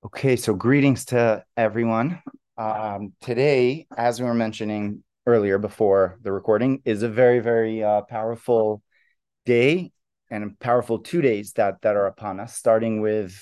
Okay, so greetings to everyone. Today, as we were mentioning earlier before the recording, is a very, very powerful day and powerful 2 days that are upon us, starting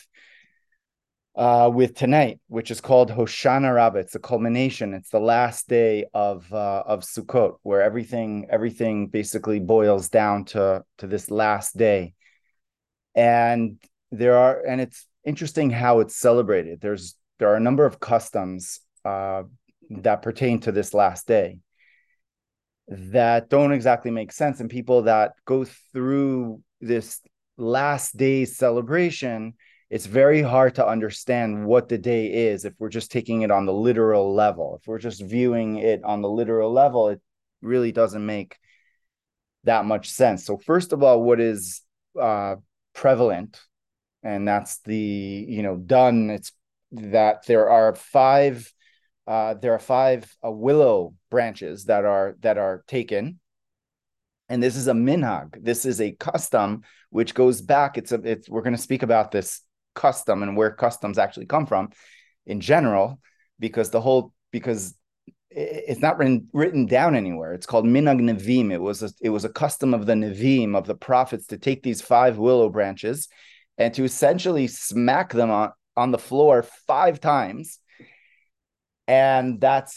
with tonight, which is called Hoshana Rabbah. It's the culmination. It's the last day of Sukkot, where everything basically boils down to this last day. And it's interesting how it's celebrated. There are a number of customs that pertain to this last day that don't exactly make sense, and people that go through this last day's celebration, it's very hard to understand what the day is if we're just taking it on the literal level. If we're just viewing it on the literal level, it really doesn't make that much sense. So first of all, what is prevalent, and that's done. It's that there are five willow branches that are taken, and this is a minhag. This is a custom which goes back. It's we're going to speak about this custom and where customs actually come from in general, because it's not written down anywhere. It's called minhag nevim. It was a custom of the nevim, of the prophets, to take these five willow branches and to essentially smack them on the floor 5 times. And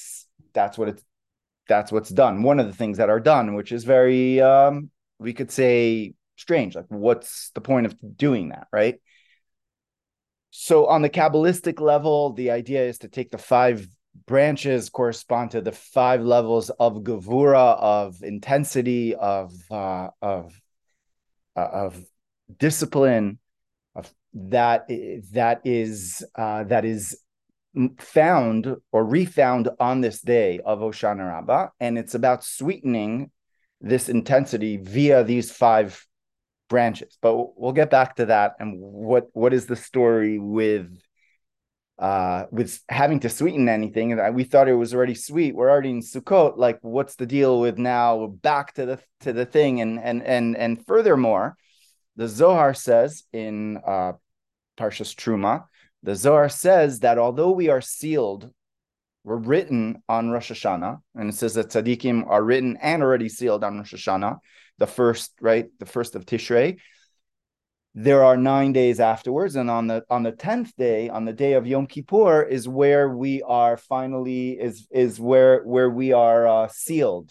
that's what's done. One of the things that are done, which is very we could say strange. Like, what's the point of doing that, right? So on the Kabbalistic level, the idea is to take the five branches correspond to the five levels of gevura, of intensity, of discipline, of that is found or refound on this day of Hoshana Rabbah, and it's about sweetening this intensity via these five branches. But we'll get back to that, and what is the story with having to sweeten anything. And we thought it was already sweet. We're already in Sukkot. Like, what's the deal with now back to the thing? And furthermore, the Zohar says in Parshas Truma, the Zohar says that although we are sealed, we're written on Rosh Hashanah, and it says that tzaddikim are written and already sealed on Rosh Hashanah, the first, right, the first of Tishrei. There are 9 days afterwards, and on the 10th day, on the day of Yom Kippur, is where we are finally is where we are sealed.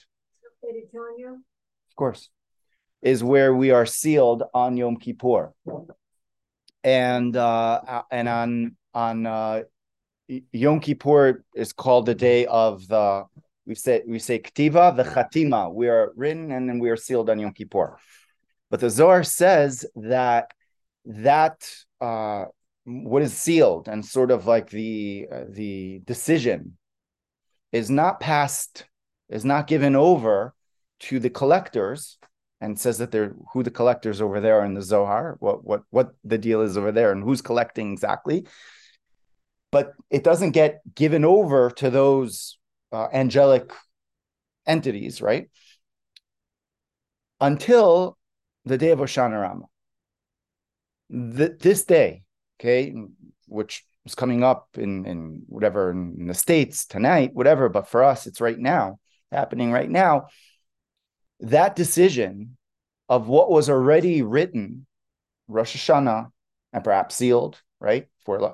Of course, is where we are sealed on Yom Kippur, and on Yom Kippur is called the day of the we say Ktiva the Chatima. We are written and then we are sealed on Yom Kippur. But the Zohar says that what is sealed and sort of like the decision is not given over to the collectors, and says that they're who the collectors over there are in the Zohar, what the deal is over there and who's collecting exactly. But it doesn't get given over to those angelic entities, right? Until the day of Hoshana Rabbah. This day, okay, which is coming up in whatever, in the States tonight, whatever, but for us, it's right now, happening right now. That decision of what was already written, Rosh Hashanah, and perhaps sealed, right,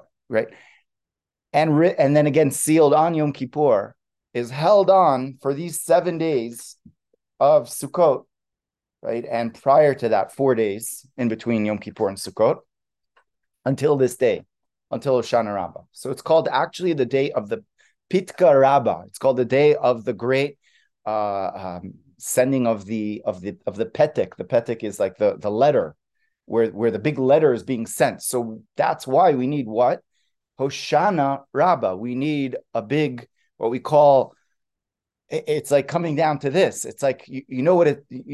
and then again sealed on Yom Kippur, is held on for these 7 days of Sukkot, right? And prior to that, 4 days in between Yom Kippur and Sukkot, until this day, until Hoshana Rabbah. So it's called actually the day of the Pitka Rabbah. It's called the day of the great sending of the Petek. The Petek is like the letter where the big letter is being sent. So that's why we need what? Hoshana Rabbah. We need a big, what we call, it's like coming down to this. It's like, you know what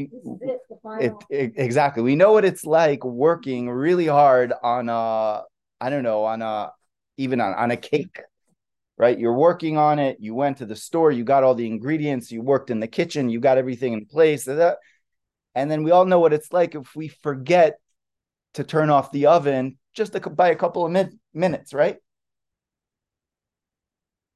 exactly. We know what it's like working really hard on I don't know, even on a cake, right? You're working on it. You went to the store, you got all the ingredients, you worked in the kitchen, you got everything in place. And then we all know what it's like if we forget to turn off the oven just by a couple of minutes, right?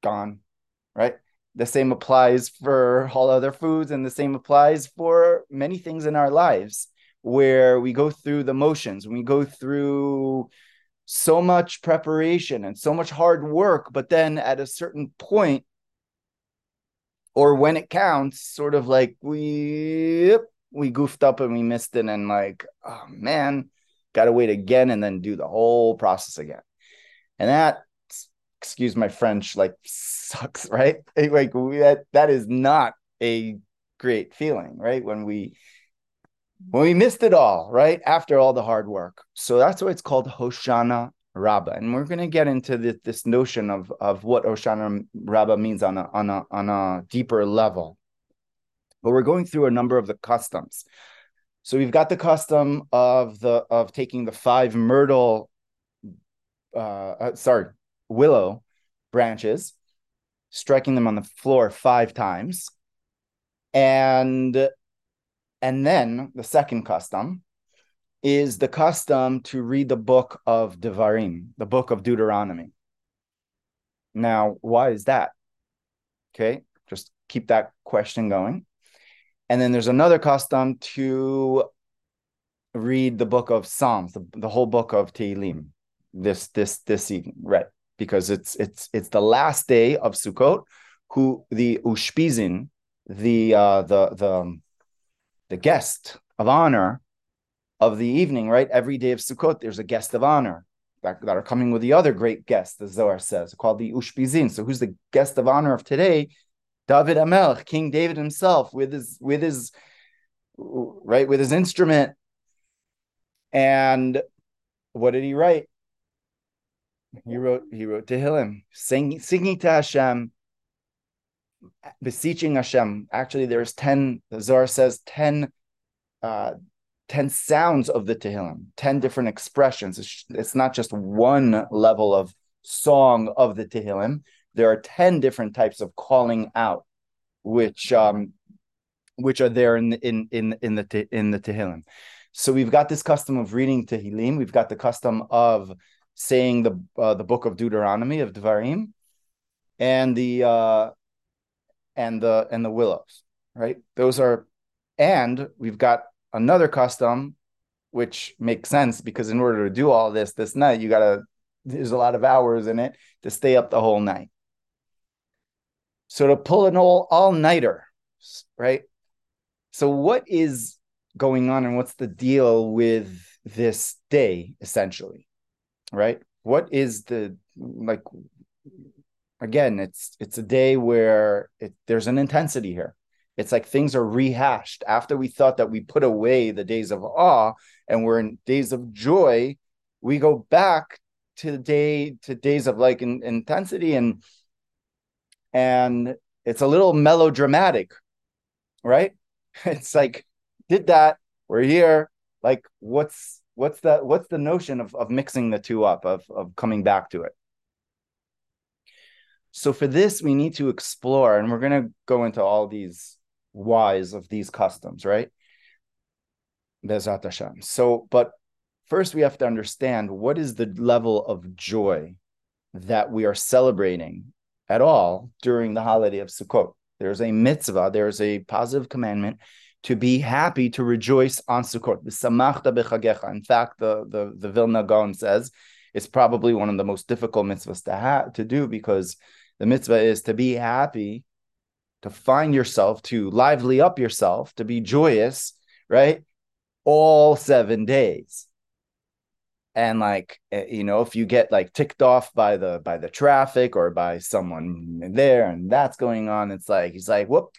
gone, right? The same applies for all other foods, and the same applies for many things in our lives where we go through the motions, we go through so much preparation and so much hard work, but then at a certain point, or when it counts, sort of like we goofed up and we missed it, and like, oh man, gotta wait again and then do the whole process again. And that, excuse my French, like sucks, right? Like that is not a great feeling, right? When we missed it all, right? After all the hard work. So that's why it's called Hoshana Rabbah. And we're going to get into this notion of what Hoshana Rabbah means on a deeper level. But we're going through a number of the customs. So we've got the custom of taking the 5 myrtle, willow branches, striking them on the floor 5 times. And then the second custom is the custom to read the book of Devarim, the book of Deuteronomy. Now, why is that? Okay, just keep that question going. And then there's another custom to read the book of Psalms, the whole book of Tehillim, this evening, right? Because it's the last day of Sukkot. Who the Ushpizin, the guest of honor of the evening, right? Every day of Sukkot, there's a guest of honor that are coming with the other great guests, the Zohar says, called the Ushpizin. So who's the guest of honor of today? David HaMelech, King David himself, with his instrument. And what did he write? He wrote Tehillim, singing to Hashem, beseeching Hashem. Actually, there's 10, the Zohar says 10 sounds of the Tehillim, 10 different expressions. It's not just one level of song of the Tehillim. There are 10 different types of calling out, which are there in the Tehillim. So we've got this custom of reading Tehillim. We've got the custom of saying the book of Deuteronomy, of Devarim, and the willows, right? Those are, and we've got another custom, which makes sense because in order to do all this night, there's a lot of hours in it to stay up the whole night. So to pull an all-nighter, right? So what is going on and what's the deal with this day, essentially, right? What is again, it's a day where there's an intensity here. It's like things are rehashed. After we thought that we put away the days of awe and we're in days of joy, we go back to days of like intensity, and it's a little melodramatic, right? It's like, did that, we're here. Like, what's the notion of mixing the two up, of coming back to it? So for this, we need to explore, and we're going to go into all these whys of these customs, right? Bezrat Hashem. So, but first we have to understand what is the level of joy that we are celebrating at all during the holiday of Sukkot. There's a mitzvah, there's a positive commandment to be happy, to rejoice on Sukkot. V'samachta b'chagecha. In fact, the Vilna Gaon says it's probably one of the most difficult mitzvahs to do, because the mitzvah is to be happy, to find yourself, to lively up yourself, to be joyous, right? All 7 days. And like, if you get like ticked off by the traffic or by someone there and that's going on, it's like, he's like, whoop.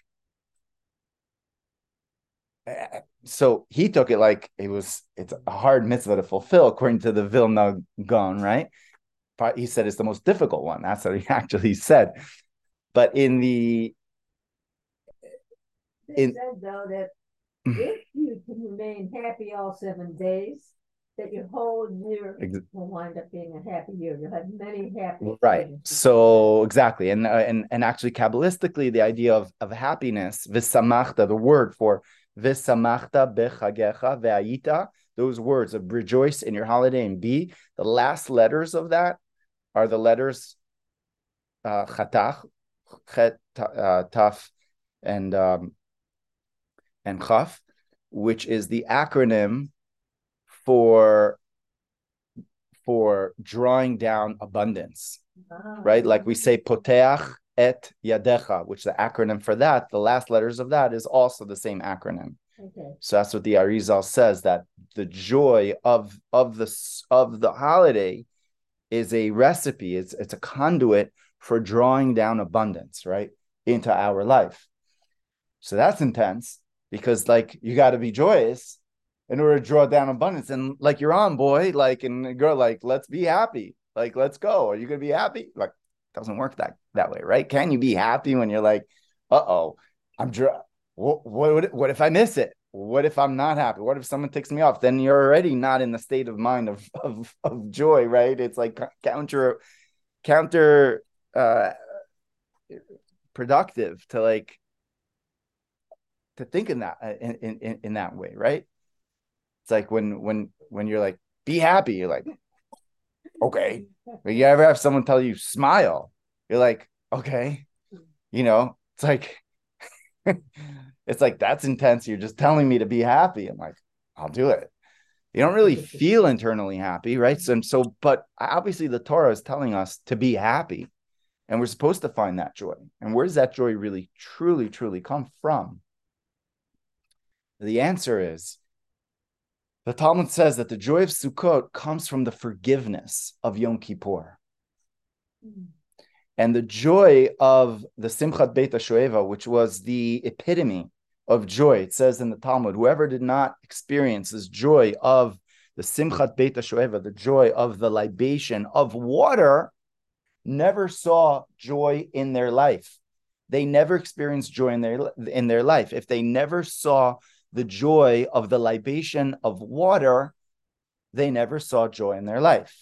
So he took it like it's a hard mitzvah to fulfill, according to the Vilna Gaon, right? He said it's the most difficult one. That's what he actually said. But they said though that if you can remain happy all 7 days, that your whole year will wind up being a happy year. You'll have many happy right. So exactly, and actually Kabbalistically, the idea of happiness, v'samachta, the word for v'samachta bechagecha ve'ayita, those words of rejoice in your holiday, and be, the last letters of that are the letters chatach, chet, taf, and chaf, which is the acronym for drawing down abundance, right? Like we say, poteach et yadecha, which the acronym for that, the last letters of that is also the same acronym. Okay. So that's what the Arizal says, that the joy of the holiday is a recipe, it's a conduit for drawing down abundance, right, into our life. So that's intense, because like you got to be joyous in order to draw down abundance. And like, you're on, boy, like, and girl, like, let's be happy. Like, let's go. Are you gonna be happy? Like, it doesn't work that way, right? Can you be happy when you're like, I'm what if I miss it? What if I'm not happy? What if someone ticks me off? Then you're already not in the state of mind of joy, right? It's like counter productive to think in that in that way, right? It's like when you're like, be happy, you're like, okay. But you ever have someone tell you smile, you're like, okay, it's like it's like, that's intense. You're just telling me to be happy. I'm like, I'll do it. You don't really feel internally happy, right? So but obviously the Torah is telling us to be happy, and we're supposed to find that joy. And where does that joy really, truly, truly come from? The answer is, the Talmud says that the joy of Sukkot comes from the forgiveness of Yom Kippur. And the joy of the Simchat Beit HaShoeva, which was the epitome of joy, it says in the Talmud, whoever did not experience this joy of the Simchat Beit HaShoeva, the joy of the libation of water, never saw joy in their life. They never experienced joy in their life. If they never saw the joy of the libation of water, they never saw joy in their life.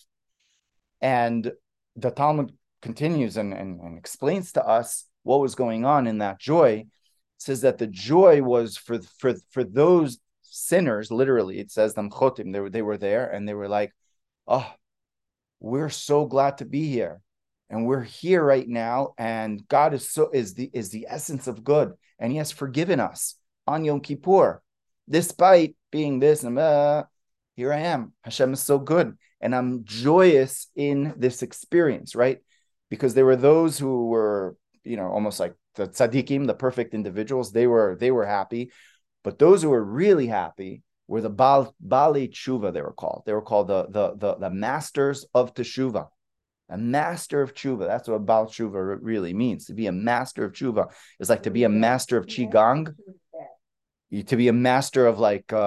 And the Talmud continues and explains to us what was going on in that joy. It says that the joy was for those sinners, literally, it says them chotim, they were there, and they were like, oh, we're so glad to be here. And we're here right now, and God is the essence of good, and He has forgiven us on Yom Kippur, despite being this, and here I am. Hashem is so good, and I'm joyous in this experience, right? Because there were those who were, almost like the tzaddikim, the perfect individuals. They were happy, but those who were really happy were the Baalei Tshuva. They were called the masters of Teshuvah. A master of tshuva. That's what Baal Tshuva really means. To be a master of tshuva is like to be a master of qigong, to be a master of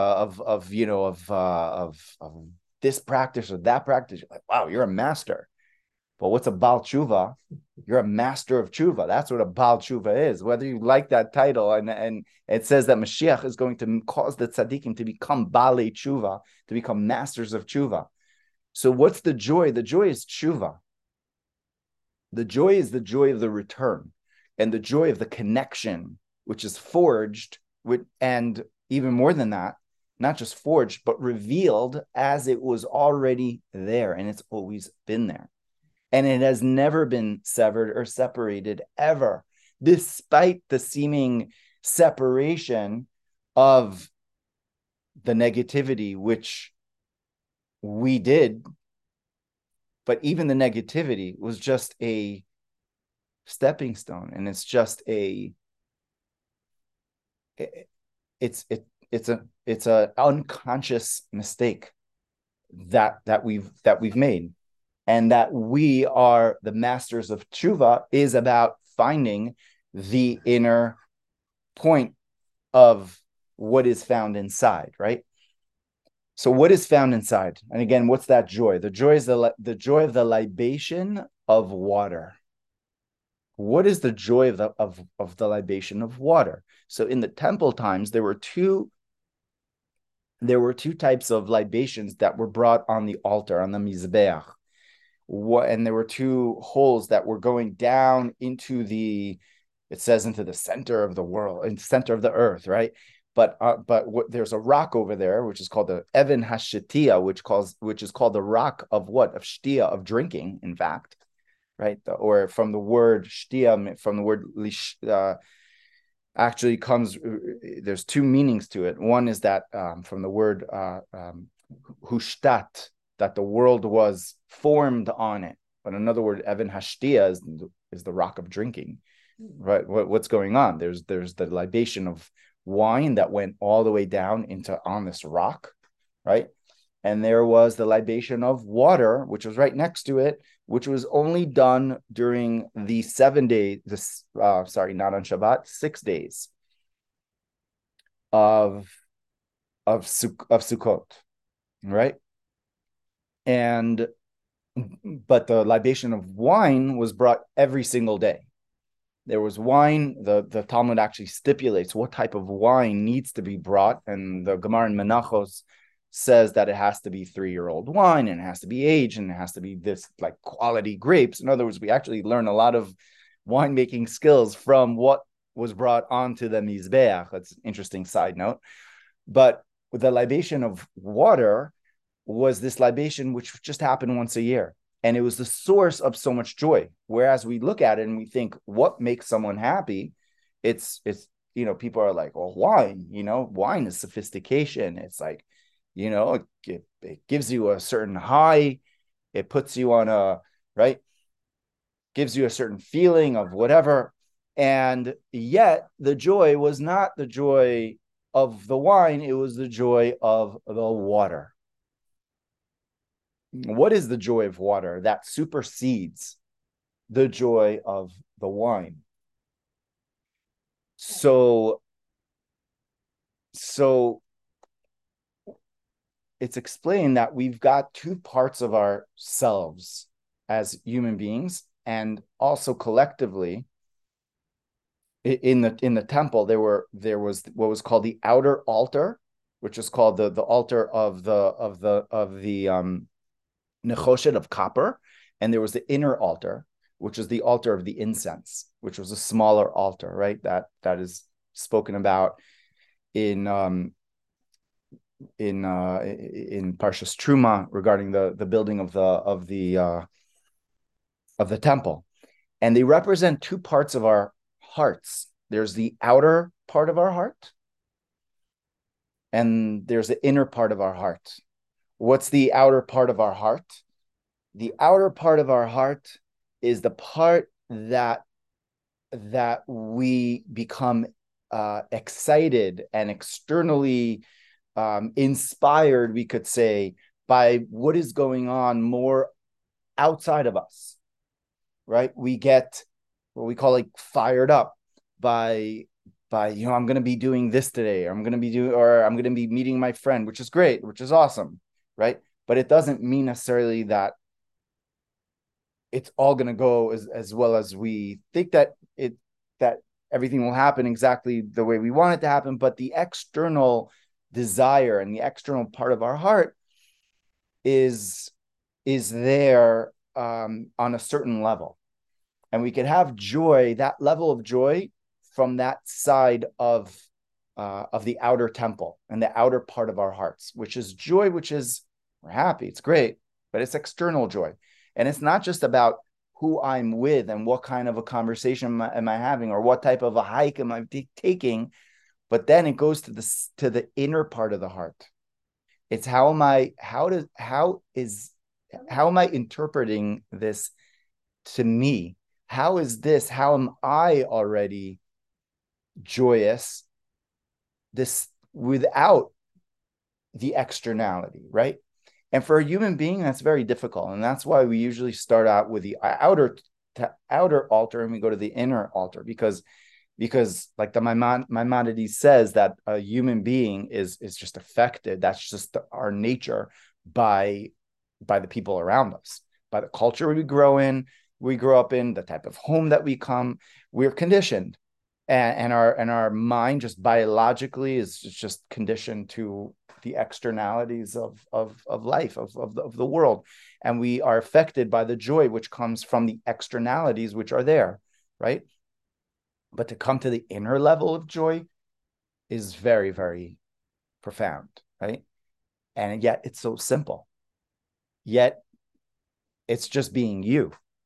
of this practice or that practice. You're like, wow, you're a master. But what's a Baal Tshuva? You're a master of tshuva. That's what a Baal Tshuva is. Whether you like that title, and it says that Mashiach is going to cause the tzaddikim to become Baalei Tshuva, to become masters of tshuva. So what's the joy? The joy is tshuva. The joy is the joy of the return, and the joy of the connection, which is forged with, and even more than that, not just forged, but revealed as it was already there, and it's always been there. And it has never been severed or separated ever, despite the seeming separation of the negativity, which we did. But even the negativity was just a stepping stone, and it's just it's an unconscious mistake that we've made, and that we are the masters of tshuva is about finding the inner point of what is found inside, right? So what is found inside? And again, what's that joy? The joy is the joy of the libation of water. What is the joy of the libation of water? So in the temple times, there were two types of libations that were brought on the altar, on the mizbeach. And there were two holes that were going down into it says into the center of the world, in the center of the earth, right? But there's a rock over there, which is called the Even HaShetia, which is called the rock of what? Of shtia, of drinking, in fact. right? Or from the word shtia, from the word actually comes, there's two meanings to it. One is that from the word hushtat, that the world was formed on it. But another word, Evan Hashtia, is the rock of drinking, right? What's going on? There's the libation of wine that went all the way down into on this rock, right? And there was the libation of water, which was right next to it, which was only done during the 7 days, not on Shabbat, 6 days of Sukkot, right? And but the libation of wine was brought every single day. There was wine. The Talmud actually stipulates what type of wine needs to be brought, and the Gemara in Menachos says that it has to be 3-year-old wine, and it has to be aged, and it has to be this like quality grapes. In other words, we actually learn a lot of winemaking skills from what was brought onto the Mizbeach. That's an interesting side note. But with the libation of water was this libation which just happened once a year. And it was the source of so much joy. Whereas we look at it and we think, what makes someone happy? It's people are like, well, wine, wine is sophistication. It's like, it gives you a certain high. It puts you on right? Gives you a certain feeling of whatever. And yet the joy was not the joy of the wine. It was the joy of the water. What is the joy of water that supersedes the joy of the wine? So it's explained that we've got two parts of ourselves as human beings, and also collectively in the temple there was what was called the outer altar, which is called the altar of the nechoshet of copper, and there was the inner altar, which is the altar of the incense, which was a smaller altar, right? That is spoken about in Parshas Truma regarding the building of the temple, and they represent two parts of our hearts. There's the outer part of our heart, and there's the inner part of our heart. What's the outer part of our heart? The outer part of our heart is the part that we become excited and externally inspired, we could say, by what is going on more outside of us, right? We get what we call like fired up by I'm going to be doing this today, or I'm going to be meeting my friend, which is great, which is awesome, right? But it doesn't mean necessarily that it's all going to go as well as we think that everything will happen exactly the way we want it to happen. But the external desire and the external part of our heart is there on a certain level, and we could have joy, that level of joy, from that side of the outer temple and the outer part of our hearts, which is joy, which is we're happy, it's great, but it's external joy. And it's not just about who I'm with and what kind of a conversation am I having, or what type of a hike am I taking, but then it goes to the inner part of the heart. It's how am I interpreting this to me? How am I already joyous this without the externality, right? And for a human being, that's very difficult. And that's why we usually start out with the outer altar and we go to the inner altar, because like the Maimonides says that a human being is just affected. That's just our nature by the people around us, by the culture we grow up in, the type of home that we're conditioned. And our mind just biologically is just conditioned to the externalities of life, of the world. And we are affected by the joy which comes from the externalities which are there, right? But to come to the inner level of joy is very, very profound, right? And yet it's so simple. Yet it's just being you.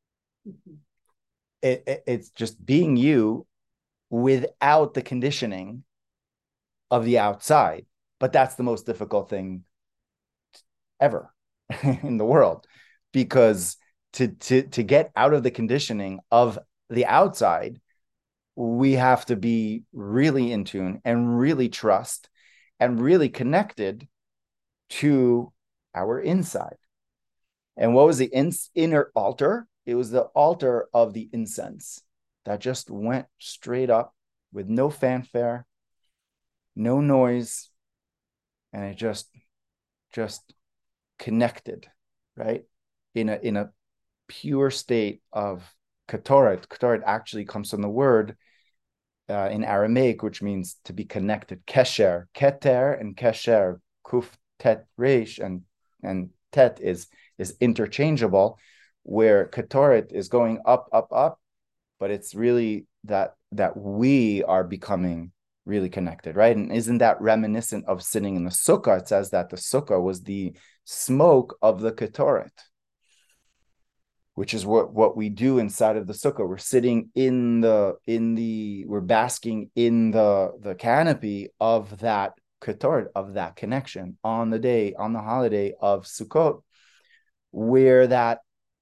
It's just being you without the conditioning of the outside. But that's the most difficult thing ever in the world, because to get out of the conditioning of the outside, we have to be really in tune and really trust and really connected to our inside. And what was the inner altar? It was the altar of the incense that just went straight up with no fanfare, no noise, and it just connected, right? In a pure state of ketoret. Ketoret actually comes from the word in Aramaic, which means to be connected. Kesher, keter, and kesher, kuf tet resh, and tet is interchangeable, where ketoret is going up, up, up, but it's really that we are becoming really connected, right? And isn't that reminiscent of sitting in the sukkah? It says that the sukkah was the smoke of the ketoret, which is what we do inside of the sukkah. We're sitting we're basking in the canopy of that ketoret, of that connection on the holiday of Sukkot, where that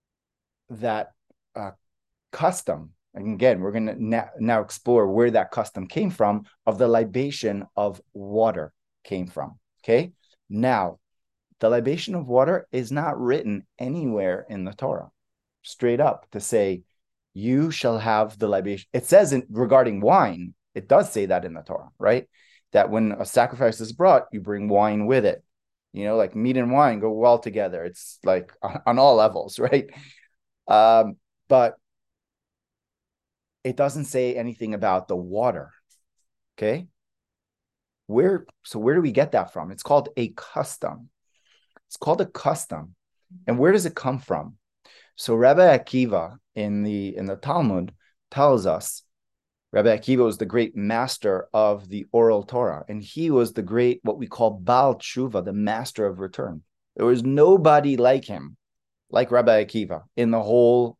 custom, and again, we're going to now explore where that custom came from, of the libation of water came from. Okay. Now, the libation of water is not written anywhere in the Torah, straight up, to say, you shall have the libation. It says regarding wine, it does say that in the Torah, right? That when a sacrifice is brought, you bring wine with it. Like meat and wine go well together. It's like on all levels, right? But it doesn't say anything about the water. Okay. Where do we get that from? It's called a custom. It's called a custom. And where does it come from? So Rabbi Akiva in the Talmud tells us, Rabbi Akiva was the great master of the oral Torah, and he was the great, what we call Baal Tshuva, the master of return. There was nobody like him, like Rabbi Akiva, in the whole,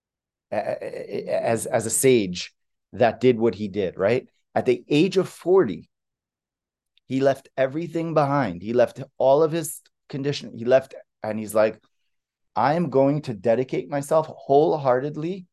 as a sage that did what he did, right? At the age of 40, he left everything behind. He left all of his conditioning. He left, and he's like, I am going to dedicate myself wholeheartedly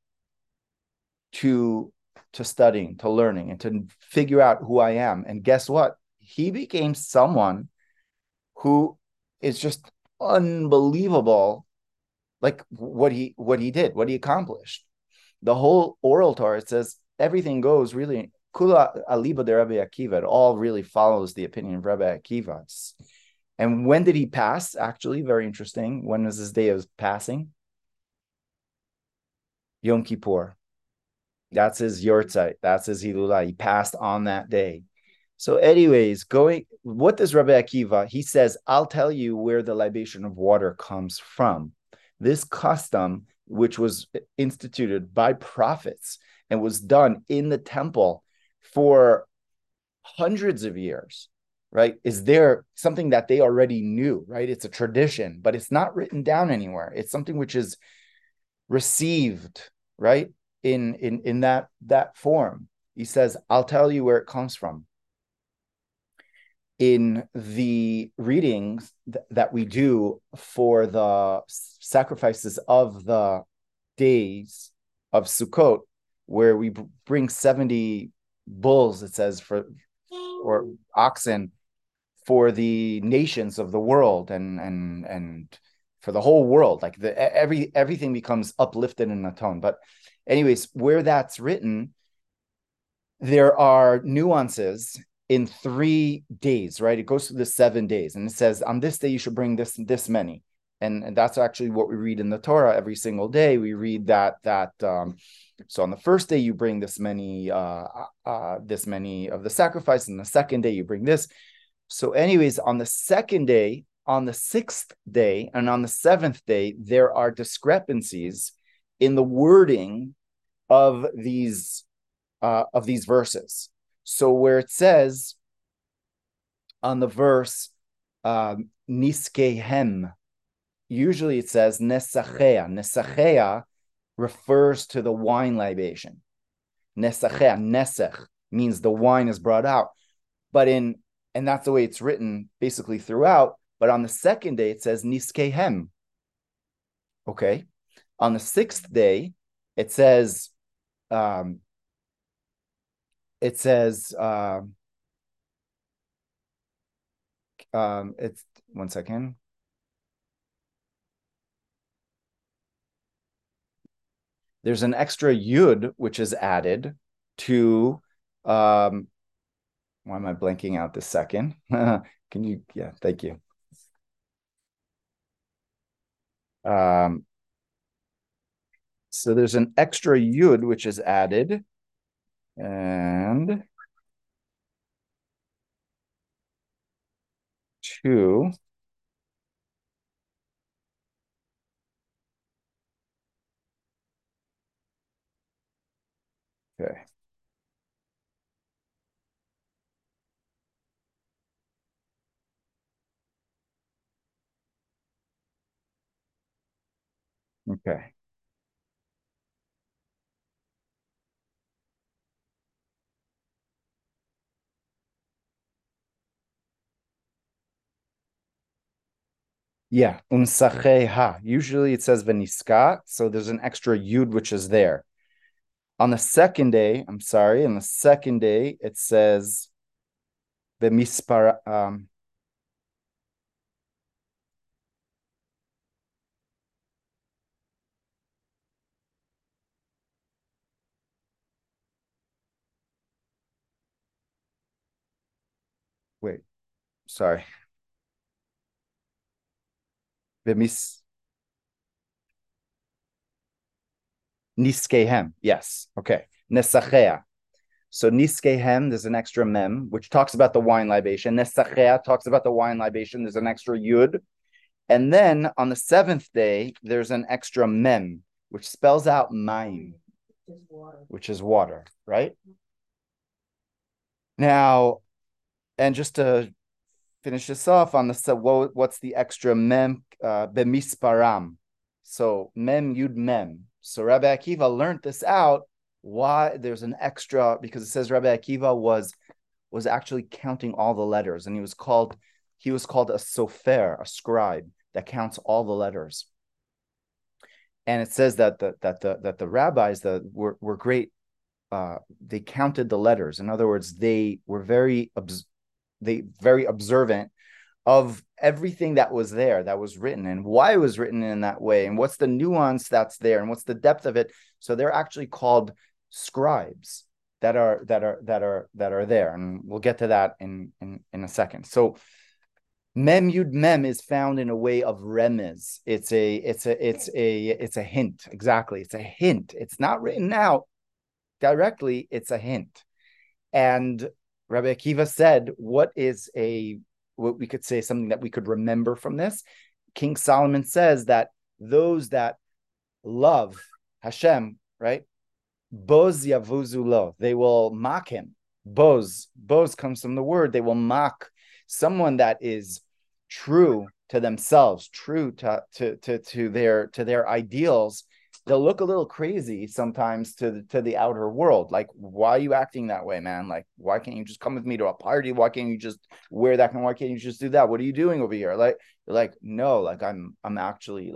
to studying, to learning, and to figure out who I am. And guess what? He became someone who is just unbelievable, like what he did, what he accomplished. The whole oral Torah, it says everything goes really kula aliba de Rabbi Akiva. It all really follows the opinion of Rabbi Akiva. And when did he pass? Actually, very interesting. When was his day of passing? Yom Kippur. That's his yortzeit. That's his Hilulah. He passed on that day. So anyways, what does Rabbi Akiva? He says, I'll tell you where the libation of water comes from. This custom, which was instituted by prophets and was done in the temple for hundreds of years, right? Is there something that they already knew, right? It's a tradition, but it's not written down anywhere. It's something which is received, right? In that form. He says, I'll tell you where it comes from. In the readings that we do for the sacrifices of the days of Sukkot, where we bring 70 bulls, it says, or oxen, for the nations of the world and for the whole world, like everything becomes uplifted in a tone. But anyways, where that's written, there are nuances in 3 days, right? It goes through the 7 days, and it says on this day you should bring this many, and that's actually what we read in the Torah every single day. We read that so on the first day you bring this many of the sacrifice, and the second day you bring this. So anyways, on the second day, on the 6th day, and on the 7th day, there are discrepancies in the wording of these verses. So where it says on the verse niskehem, usually it says nesachea. Nesachea refers to the wine libation. Nesachea, nesech means the wine is brought out. And that's the way it's written basically throughout. But on the second day, it says niskehem. Okay. On the sixth day, it says, it's one second. There's an extra yud which is added to why am I blanking out this second? Can you? Yeah, thank you. So there's an extra yud which is added, and two. Okay. Okay. Yeah, unsacheha. Usually it says veniska, so there's an extra yud which is there. On the second day, I'm sorry, on the second day it says vemispar. Wait, sorry. Vemis niskehem. Yes. Okay. Nesachea. So niskehem, there's an extra mem, which talks about the wine libation. Nesachea talks about the wine libation. There's an extra yud. And then on the seventh day, there's an extra mem, which spells out maim, which is water, right? Now, and just to finish this off on the what's the extra mem bemisparam? So mem yud mem. So Rabbi Akiva learned this out. Why there's an extra, because it says Rabbi Akiva was actually counting all the letters, and he was called a sofer, a scribe that counts all the letters. And it says that the rabbis were great. They counted the letters. In other words, they were very observant of everything that was there, that was written, and why it was written in that way, and what's the nuance that's there, and what's the depth of it. So they're actually called scribes that are there, and we'll get to that in a second. So mem yud mem is found in a way of remez. It's a hint. Exactly, it's a hint. It's not written out directly. It's a hint. And Rabbi Akiva said, what we could say, something that we could remember from this? King Solomon says that those that love Hashem, right? Boz yavuzulo, they will mock him. Boz comes from the word, they will mock someone that is true to themselves, true to their ideals. They'll look a little crazy sometimes to the outer world. Like, why are you acting that way, man? Like, why can't you just come with me to a party? Why can't you just wear that? And why can't you just do that? What are you doing over here? Like, no, like I'm actually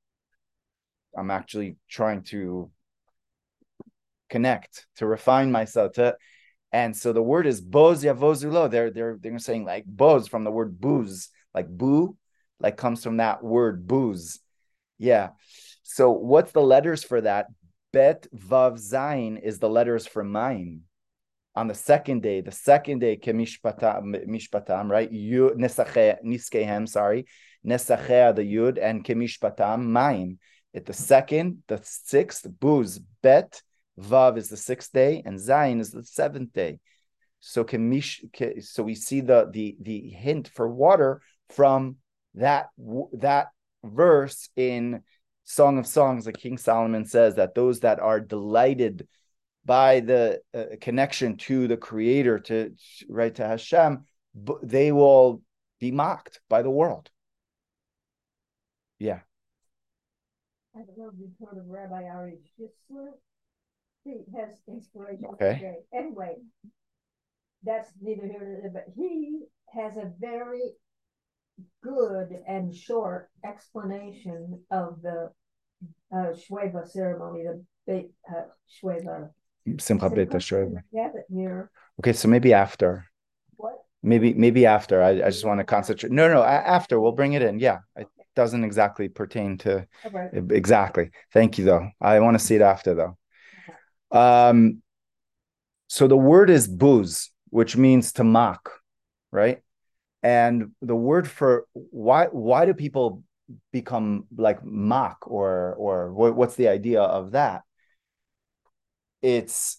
trying to connect, to refine myself, and so the word is boz yavozulo. They're saying like boz from the word booze, like boo, like comes from that word booze. Yeah. So what's the letters for that? Bet vav zayin is the letters for mine. On the second day, kemishpatam, right? Niskehem, sorry. Nesachea, the yud, and kemishpatam, mine. At the sixth, booze, bet, vav is the sixth day, and zayin is the seventh day. So we see the hint for water from that verse in Song of Songs. Like King Solomon says, that those that are delighted by the connection to the Creator, to Hashem, they will be mocked by the world. Yeah. I don't know if you've heard of Rabbi Ari Shishler. He has inspiration. Okay. Anyway, that's neither here nor there, but he has a very good and short explanation of the Shweva ceremony, the Beit Shweva. Simcha Beit HaShoeva. Have it here. Okay, so maybe after. What? Maybe after. I just want to concentrate. No, after we'll bring it in. Yeah, it doesn't exactly pertain to exactly. Thank you, though. I want to see it after, though. So the word is buz, which means to mock, right? And the word for why do people become like mock or what's the idea of that? It's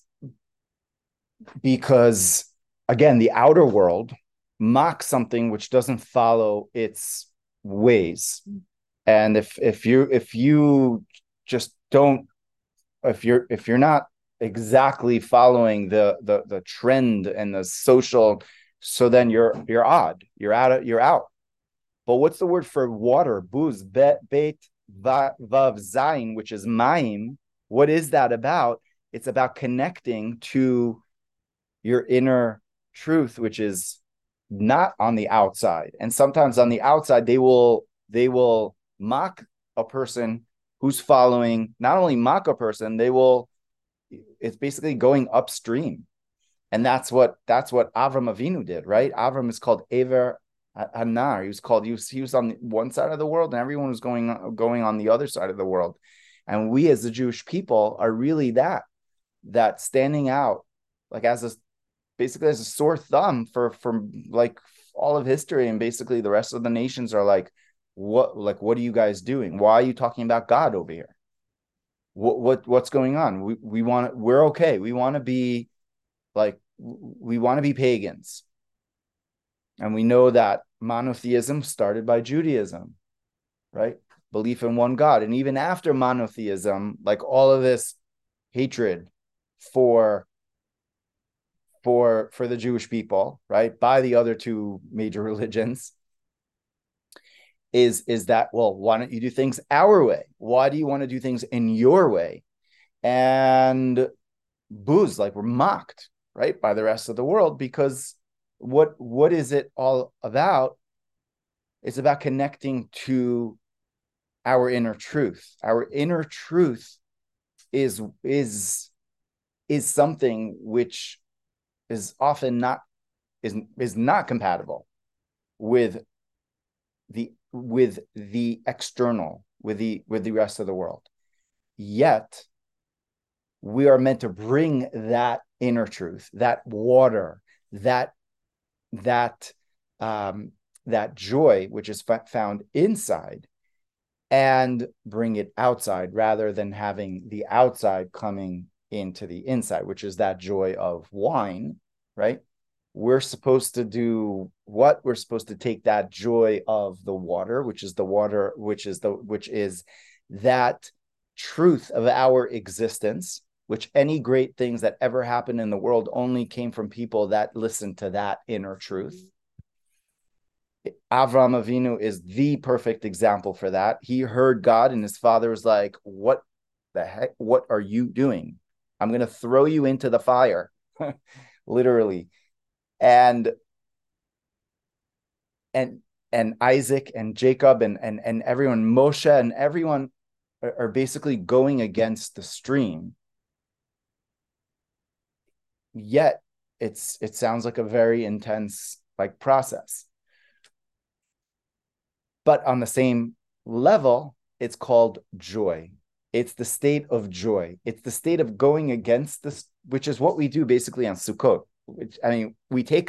because again, the outer world mocks something which doesn't follow its ways. And if you just don't, if you're not exactly following the trend and the social, so then you're odd. You're out. But what's the word for water? Buz, beit vav zayin, which is mayim. What is that about? It's about connecting to your inner truth, which is not on the outside. And sometimes on the outside, they will mock a person who's following, not only mock a person, it's basically going upstream. And that's what Avram Avinu did, right? Avram is called Ever Hanar. He was on one side of the world and everyone was going on the other side of the world. And we as the Jewish people are really that standing out, like basically as a sore thumb for like all of history, and basically the rest of the nations are like, what are you guys doing? Why are you talking about God over here? What's going on? We're okay. We want to be pagans. And we know that monotheism started by Judaism, right? Belief in one God. And even after monotheism, like all of this hatred for the Jewish people, right, by the other two major religions, is that, well, why don't you do things our way? Why do you want to do things in your way? And booze, like we're mocked, right, by the rest of the world, because what is it all about? It's about connecting to our inner truth. Our inner truth is something which is often not compatible with the external, with the rest of the world. Yet we are meant to bring that inner truth, that water, that joy which is found inside, and bring it outside, rather than having the outside coming into the inside, which is that joy of wine, right? We're supposed to do what? We're supposed to take that joy of the water, which is that truth of our existence, which any great things that ever happened in the world only came from people that listened to that inner truth. Avram Avinu is the perfect example for that. He heard God and his father was like, what the heck? What are you doing? I'm going to throw you into the fire, literally. And Isaac and Jacob and everyone, Moshe and everyone are basically going against the stream. Yet it sounds like a very intense process. But on the same level, it's called joy. It's the state of joy. It's the state of going against this, which is what we do basically on Sukkot. We take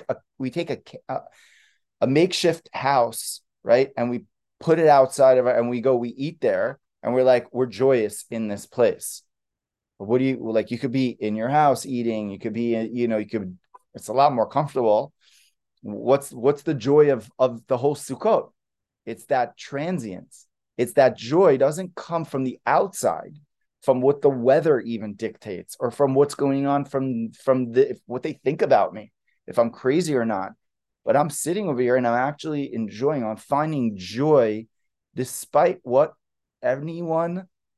a makeshift house, right? And we put it outside of it and we eat there, and we're joyous in this place. But what do you like? You could be in your house eating, you could be, it's a lot more comfortable. What's the joy of the whole Sukkot? It's that transience. It's that joy doesn't come from the outside, from what the weather even dictates, or from what's going on from what they think about me, if I'm crazy or not. But I'm sitting over here and I'm finding joy despite what anyone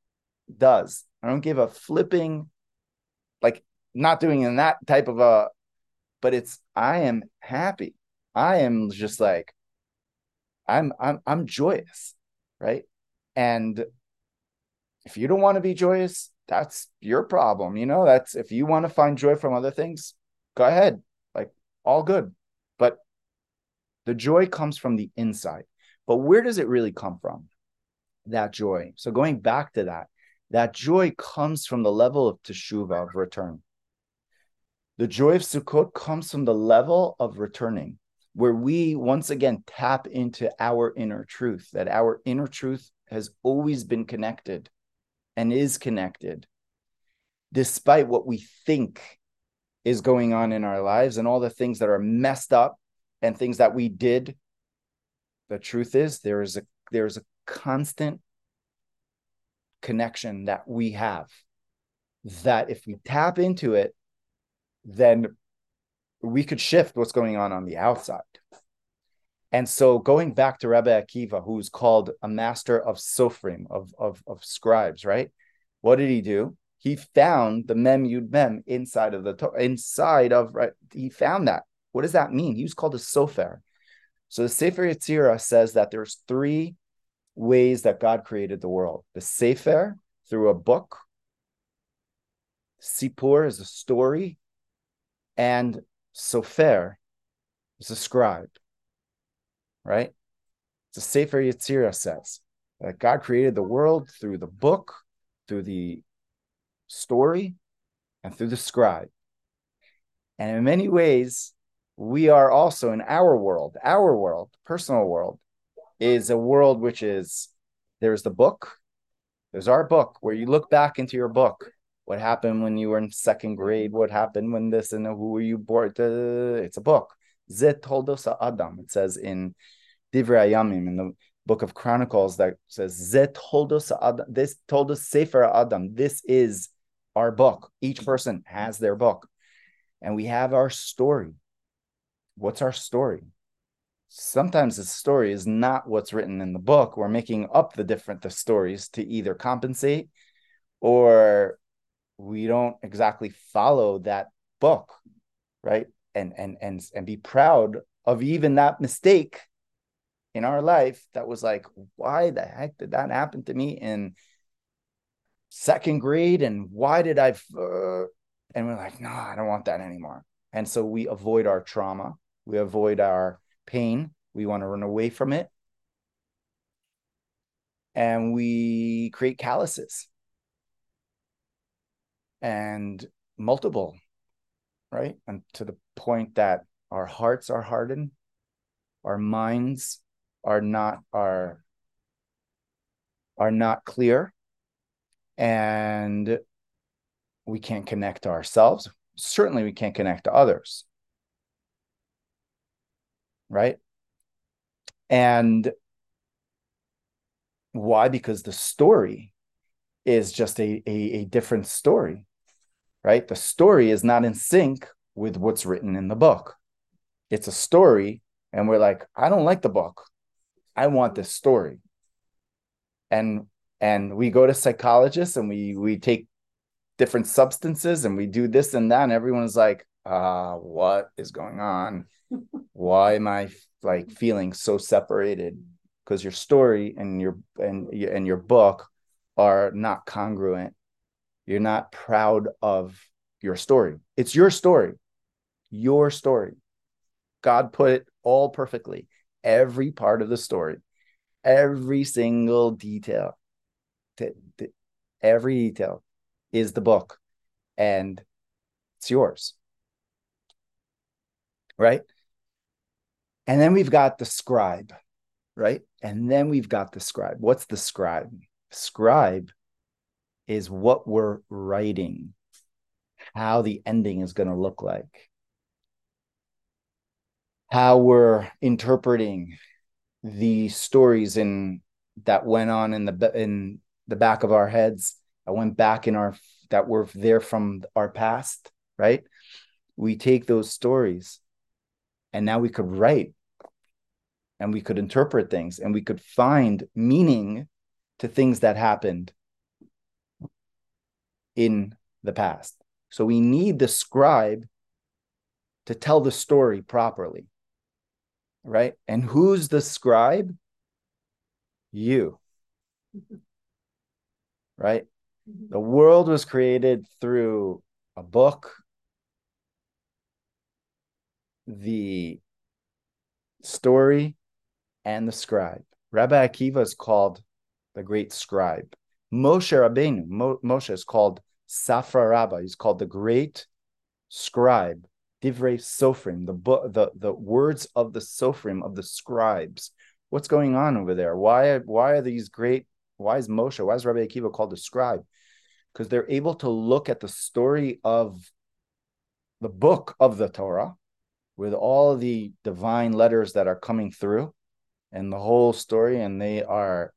does. I don't give a flipping, like, not doing in that type of a, but it's, I am happy. I am just like, I'm joyous, right? And if you don't want to be joyous, that's your problem. That's, if you want to find joy from other things, go ahead. Like, all good. But the joy comes from the inside. But where does it really come from? That joy. So going back to that joy comes from the level of teshuvah, of return. The joy of Sukkot comes from the level of returning, where we once again tap into our inner truth, that our inner truth has always been connected and is connected, despite what we think is going on in our lives and all the things that are messed up and things that we did. The truth is, there's a constant connection that we have, that if we tap into it, then we could shift what's going on the outside. And so going back to Rabbi Akiva, who's called a master of sofrim, of scribes, right? What did he do? He found the mem yud mem inside of right? He found that. What does that mean? He was called a sofer. So the Sefer Yetzirah says that there's 3 ways that God created the world. The Sefer, through a book. Sipur is a story. And Sofer is a scribe, right? The Sefer Yetzirah says that God created the world through the book, through the story, and through the scribe. And in many ways, we are also in our world, personal world, is a world which is, there's the book, there's our book, where you look back into your book. What happened when you were in 2nd grade? What happened when this, and who were you born? It's a book. Zet Toldos Adam. It says in Divrei Hayamim, in the book of Chronicles, that says Zet Toldos Adam. This Toldos Sefer Adam. This is our book. Each person has their book, and we have our story. What's our story? Sometimes the story is not what's written in the book. We're making up the stories to either compensate, or we don't exactly follow that book, right? And be proud of even that mistake in our life that was like, why the heck did that happen to me in 2nd grade? And why did and we're like, no, I don't want that anymore. And so we avoid our trauma. We avoid our pain. We want to run away from it. And we create calluses. And multiple, right? And to the point that our hearts are hardened, our minds are not clear, and we can't connect to ourselves. Certainly we can't connect to others, right? And why? Because the story is just a different story, right? The story is not in sync with what's written in the book. It's a story, and we're like, I don't like the book. I want this story. And we go to psychologists, and we take different substances, and we do this and that, and everyone's like, what is going on? Why am I like feeling so separated? Because your story and your book are not congruent. You're not proud of your story. It's your story. Your story. God put it all perfectly. Every part of the story, every single detail, every detail is the book, and it's yours, right? And then we've got the scribe, right? And then we've got the scribe. What's the scribe? Scribe is what we're writing, how the ending is going to look like, how we're interpreting the stories that went on in the back of our heads, that went back that were there from our past, right? We take those stories, and now we could write, and we could interpret things, and we could find meaning to things that happened in the past. So we need the scribe to tell the story properly, right? And who's the scribe? You, right? The world was created through a book, the story, and the scribe. Rabbi Akiva is called the great scribe. Moshe Rabbeinu, Moshe is called Safra Rabbah. He's called the great scribe. Divrei Sofrim, the words of the Sofrim, of the scribes. What's going on over there? Why are these great? Why is Rabbi Akiva called a scribe? Because they're able to look at the story of the book of the Torah with all the divine letters that are coming through and the whole story, and they are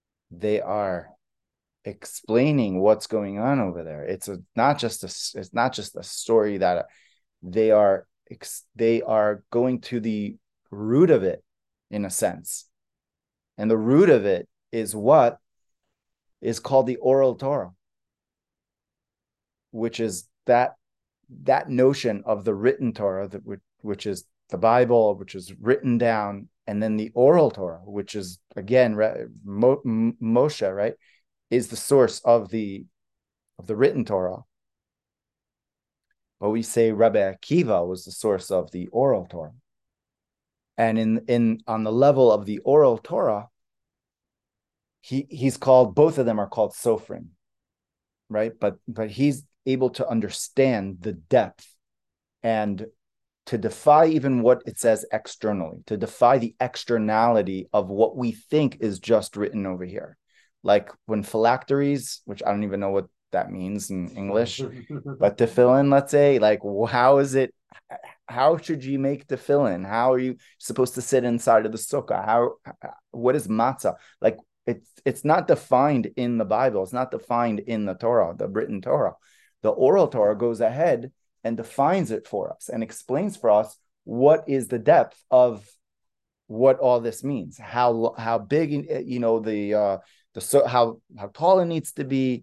explaining what's going on over there. It's not just a story that they are going to the root of it, in a sense. And the root of it is what is called the oral Torah, which is that notion of the written Torah, which is the Bible, which is written down, and then the oral Torah, which is, again, Moshe, right, is the source of the written Torah. But we say Rabbi Akiva was the source of the oral Torah. And in on the level of the oral Torah, he's called, both of them are called Sofrim, right? But he's able to understand the depth and to defy even what it says externally, to defy the externality of what we think is just written over here. Like when phylacteries, which I don't even know what that means in English, but tefillin, let's say, like, how should you make tefillin? How are you supposed to sit inside of the sukkah? What is matzah? Like, it's not defined in the Bible. It's not defined in the Torah, the written Torah. The oral Torah goes ahead and defines it for us and explains for us what is the depth of what all this means, how big, how tall it needs to be,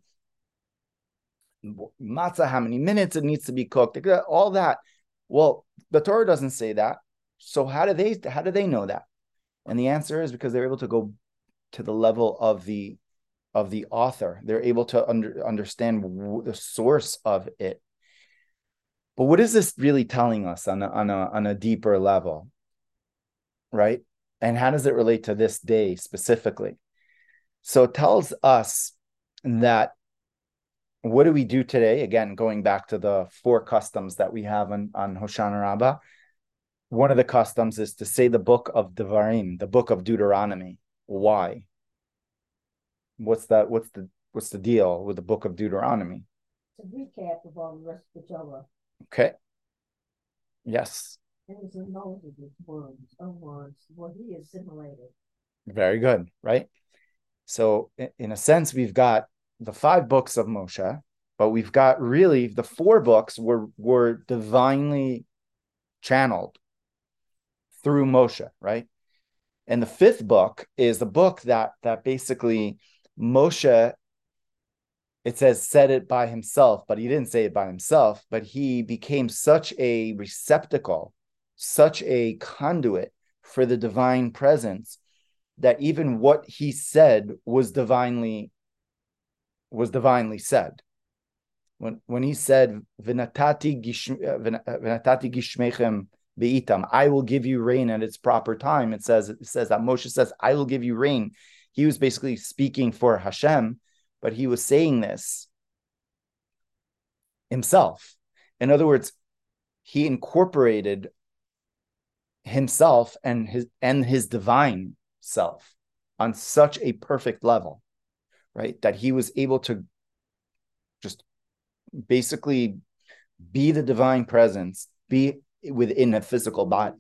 matzah, how many minutes it needs to be cooked, all that. Well, the Torah doesn't say that. So how do they know that? And the answer is because they're able to go to the level of the author. They're able to understand the source of it. But what is this really telling us on a deeper level, right? And how does it relate to this day specifically? So it tells us that, what do we do today? Again, going back to the 4 customs that we have on Hoshana Rabbah, one of the customs is to say the book of Devarim, the book of Deuteronomy. Why? What's the deal with the book of Deuteronomy? It's a recap of all the rest of the Torah. Okay. Yes. And it's a Moses' words, what he assimilated. Very good, right? So in a sense, we've got the 5 books of Moshe, but we've got really the 4 books were divinely channeled through Moshe, right? And the 5th book is the book that basically Moshe, it says, said it by himself, but he didn't say it by himself, but he became such a receptacle, such a conduit for the divine presence, that even what he said was divinely said. When he said, "V'natati gishmechem be'itam," I will give you rain at its proper time. It says that Moshe says, "I will give you rain." He was basically speaking for Hashem, but he was saying this himself. In other words, he incorporated himself and his divine self on such a perfect level, right? That he was able to just basically be the divine presence, be within a physical body.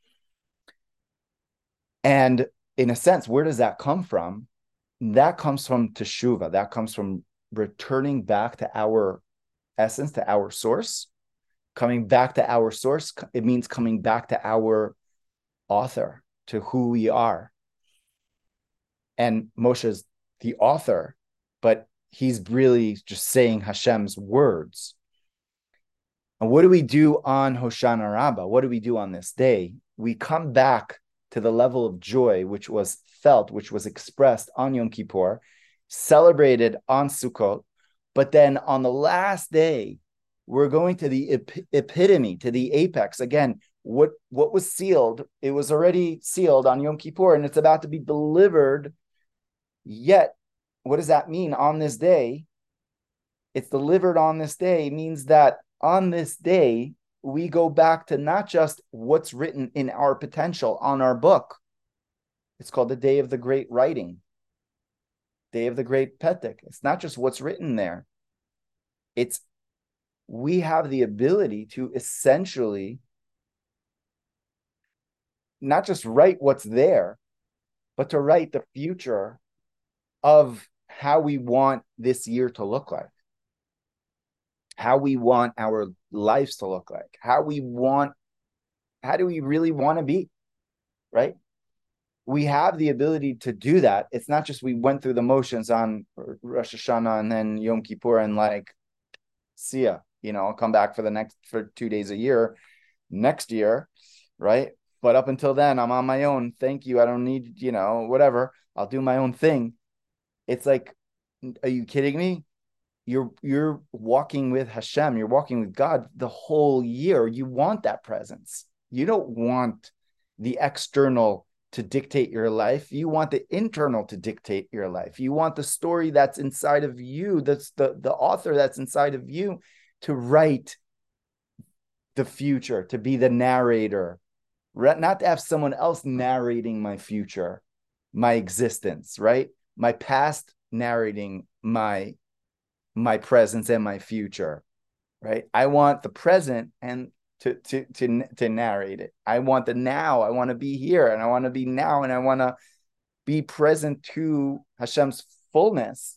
And in a sense, where does that come from? That comes from teshuvah. That comes from returning back to our essence, to our source. Coming back to our source, it means coming back to our author, to who we are. And Moshe's the author, but he's really just saying Hashem's words. And what do we do on Hoshana Rabbah? What do we do on this day? We come back to the level of joy which was felt, which was expressed on Yom Kippur, celebrated on Sukkot, but then on the last day, we're going to the epitome, to the apex. Again, what was sealed, it was already sealed on Yom Kippur, and it's about to be delivered. Yet, what does that mean on this day? It's delivered on this day means that on this day, we go back to not just what's written in our potential on our book. It's called the day of the great writing, day of the great Petek. It's not just what's written there. It's we have the ability to essentially not just write what's there, but to write the future of how we want this year to look like, how we want our lives to look like, how do we really want to be, right? We have the ability to do that. It's not just we went through the motions on Rosh Hashanah and then Yom Kippur and like, see ya, I'll come back for 2 days a year next year, right? But up until then, I'm on my own. Thank you. I don't need, whatever. I'll do my own thing. It's like, are you kidding me? You're walking with Hashem. You're walking with God the whole year. You want that presence. You don't want the external to dictate your life. You want the internal to dictate your life. You want the story that's inside of you, that's the author that's inside of you, to write the future, to be the narrator, not to have someone else narrating my future, my existence, right? My past narrating my presence and my future, right? I want the present and to narrate it. I want the now. I want to be here, and I want to be now, and I want to be present to Hashem's fullness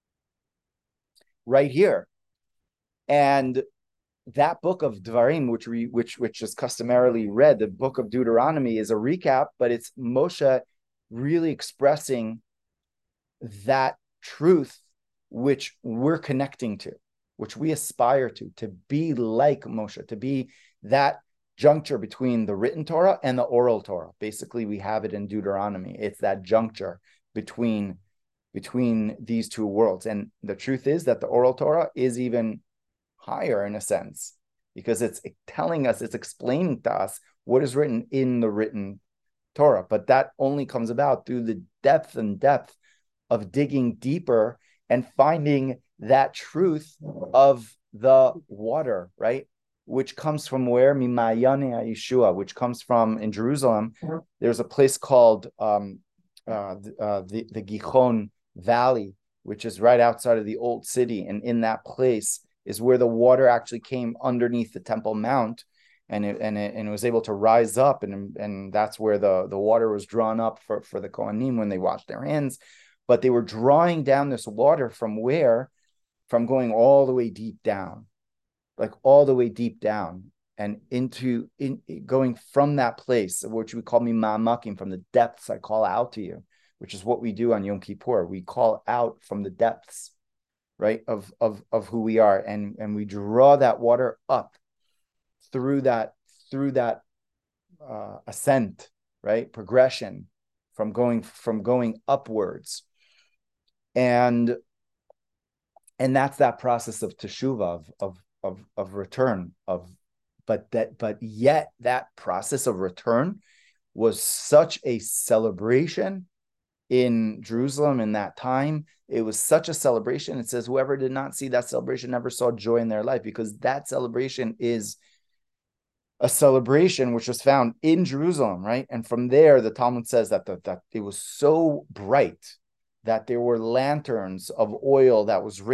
right here. And that book of Dvarim, which is customarily read, the book of Deuteronomy, is a recap, but it's Moshe really expressing that truth which we're connecting to, which we aspire to be like Moshe, to be that juncture between the written Torah and the oral Torah. Basically, we have it in Deuteronomy. It's that juncture between these two worlds. And the truth is that the oral Torah is even higher in a sense, because it's telling us, it's explaining to us what is written in the written Torah. But that only comes about through the depth of digging deeper and finding that truth of the water, right? Which comes from where? Mimayane Yeshua, which comes from, in Jerusalem, there's a place called the Gihon Valley, which is right outside of the old city. And in that place is where the water actually came underneath the Temple Mount, and it was able to rise up, and that's where the water was drawn up for the Kohanim when they washed their hands. But they were drawing down this water from where? From going all the way deep down, like all the way deep down, and going from that place, which we call mima'amakim, from the depths. I call out to you, which is what we do on Yom Kippur. We call out from the depths, right, of who we are, and we draw that water up through that ascent, right, progression from going upwards, and that's that process of teshuvah, of return, but yet that process of return was such a celebration in Jerusalem in that time. It was such a celebration. It says whoever did not see that celebration never saw joy in their life, because that celebration is a celebration which was found in Jerusalem, right? And from there, the Talmud says that it was so bright that there were lanterns of oil that was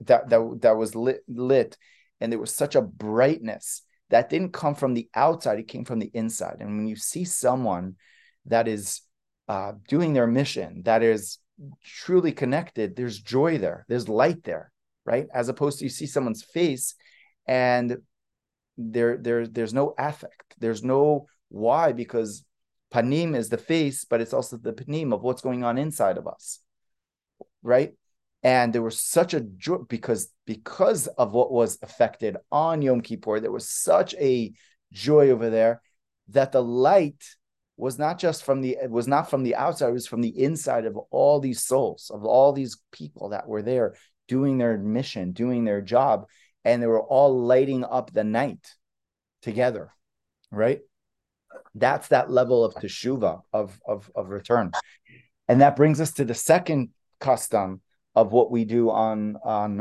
lit, and there was such a brightness that didn't come from the outside; it came from the inside. And when you see someone that is doing their mission, that is truly connected, there's joy there, there's light there, right? As opposed to you see someone's face and there's no affect, there's no why, because panim is the face, but it's also the panim of what's going on inside of us, right? And there was such a joy because of what was affected on Yom Kippur. There was such a joy over there that the light was not from the outside, it was from the inside of all these souls, of all these people that were there doing their mission, doing their job, and they were all lighting up the night together, right? That's that level of teshuvah, of return. And that brings us to the second custom of what we do on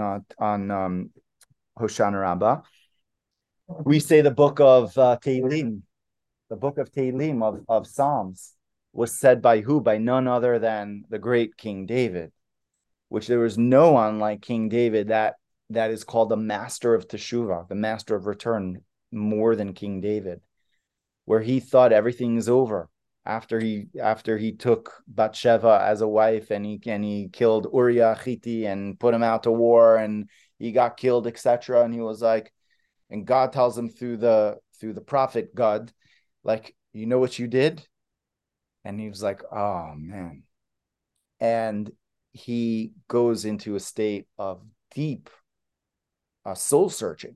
Hoshana Rabbah. We say the book of Tehillim, the book of Tehillim of Psalms was said by who? By none other than the great King David, which there was no one like King David that is called the master of teshuvah, the master of return, more than King David, where he thought everything is over after he took Bathsheba as a wife, and he killed Uriah Hittite and put him out to war, and he got killed, etc. And he was like, and God tells him through the prophet Gad, like, you know what you did? And he was like, oh man. And he goes into a state of deep soul searching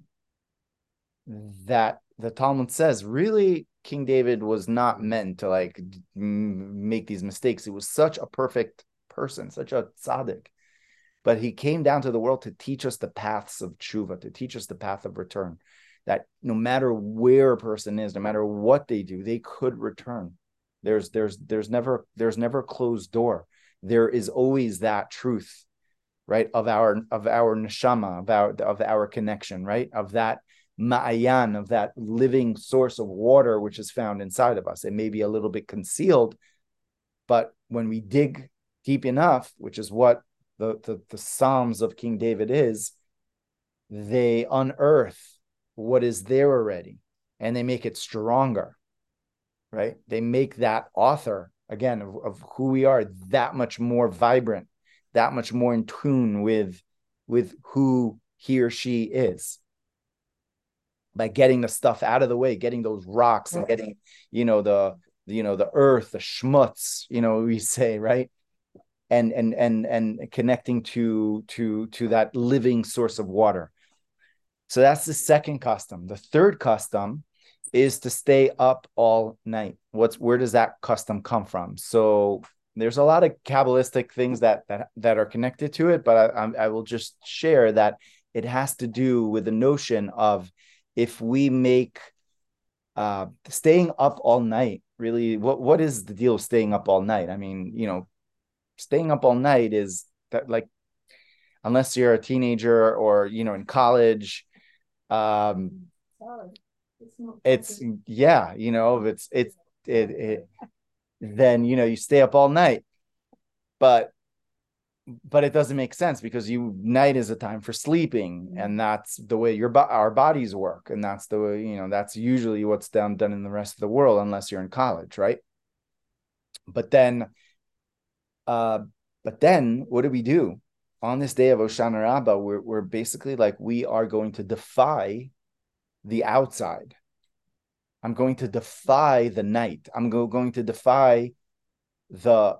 that the Talmud says really King David was not meant to like make these mistakes. He was such a perfect person, such a tzaddik, but he came down to the world to teach us the paths of tshuva, to teach us the path of return, that no matter where a person is, no matter what they do, they could return. There's never a closed door. There is always that truth, right, of our neshama, of our connection, right, of that ma'ayan, of that living source of water which is found inside of us. It may be a little bit concealed, but when we dig deep enough, which is what the Psalms of King David is, they unearth what is there already, and they make it stronger, right? They make that author, again, of who we are that much more vibrant, that much more in tune with who he or she is, by getting the stuff out of the way, getting those rocks and getting, the earth, the schmutz, we say, right? And connecting to that living source of water. So that's the second custom. The third custom is to stay up all night. Where does that custom come from? So there's a lot of Kabbalistic things that are connected to it, but I will just share that it has to do with the notion of, if we make staying up all night, really, what is the deal of staying up all night? I mean, staying up all night is that, like, unless you're a teenager or, in college, it's then, you stay up all night, but it doesn't make sense, because night is a time for sleeping, and that's the way our bodies work, and that's the way, that's usually what's done in the rest of the world, unless you're in college, right? But then what do we do on this day of Hoshana Rabbah? We're basically like, we are going to defy the outside. I'm going to defy the night. I'm going to defy the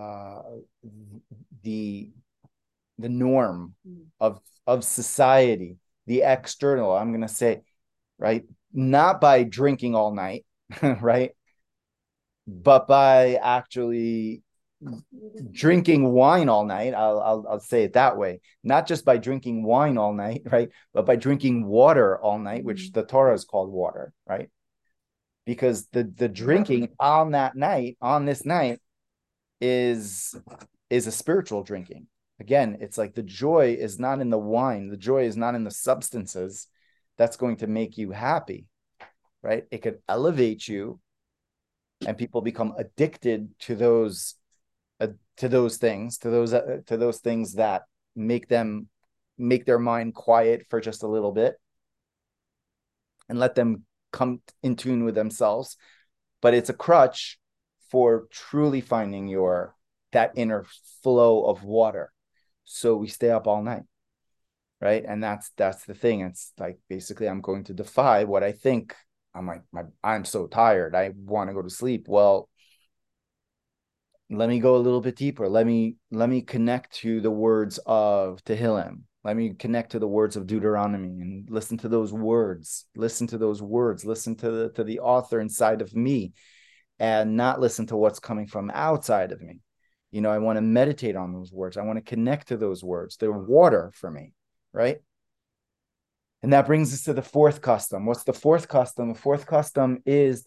norm of society, the external, I'm going to say, right? Not by drinking all night, right? But by actually drinking wine all night. I'll say it that way. Not just by drinking wine all night, right? But by drinking water all night, which the Torah is called water, right? Because the drinking on this night is a spiritual drinking. Again, it's like the joy is not in the wine. The joy is not in the substances that's going to make you happy, right? It could elevate you, and people become addicted to those things that make their mind quiet for just a little bit and let them come in tune with themselves. But it's a crutch for truly finding that inner flow of water. So we stay up all night, right? And that's the thing. It's like, basically, I'm going to defy what I think. I'm like, I'm so tired, I want to go to sleep. Well, let me go a little bit deeper. Let me connect to the words of Tehillim. Let me connect to the words of Deuteronomy and listen to those words. Listen to those words. Listen to the author inside of me, and not listen to what's coming from outside of me. I want to meditate on those words. I want to connect to those words. They're water for me, right? And that brings us to the fourth custom. What's the fourth custom? The fourth custom is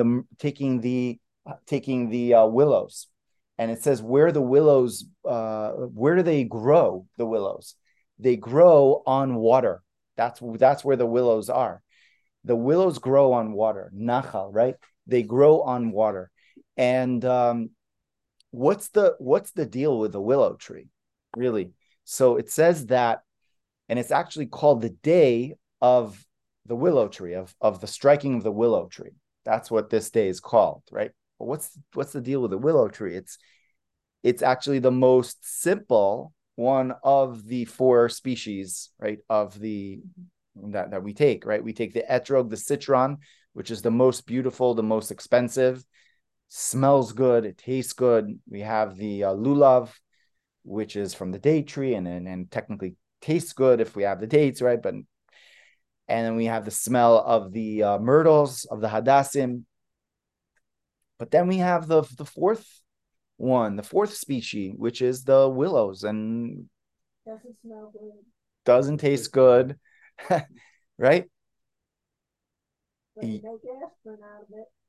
taking the willows, and it says where the willows, where do they grow? The willows, they grow on water. That's where the willows are. The willows grow on water, nachal, right? They grow on water. And what's the deal with the willow tree, really? So it says that, and it's actually called the day of the willow tree, of the striking of the willow tree. That's what this day is called, right? But what's the deal with the willow tree? It's actually the most simple one of the four species, right? Of the that we take, right? We take the etrog, the citron, which is the most beautiful, the most expensive, smells good, it tastes good. We have the lulav, which is from the date tree, and technically tastes good if we have the dates, right? And then we have the smell of the myrtles, of the hadassim. But then we have the fourth one, the fourth species, which is the willows, and Doesn't smell good. doesn't taste good, right? But you make aspirin out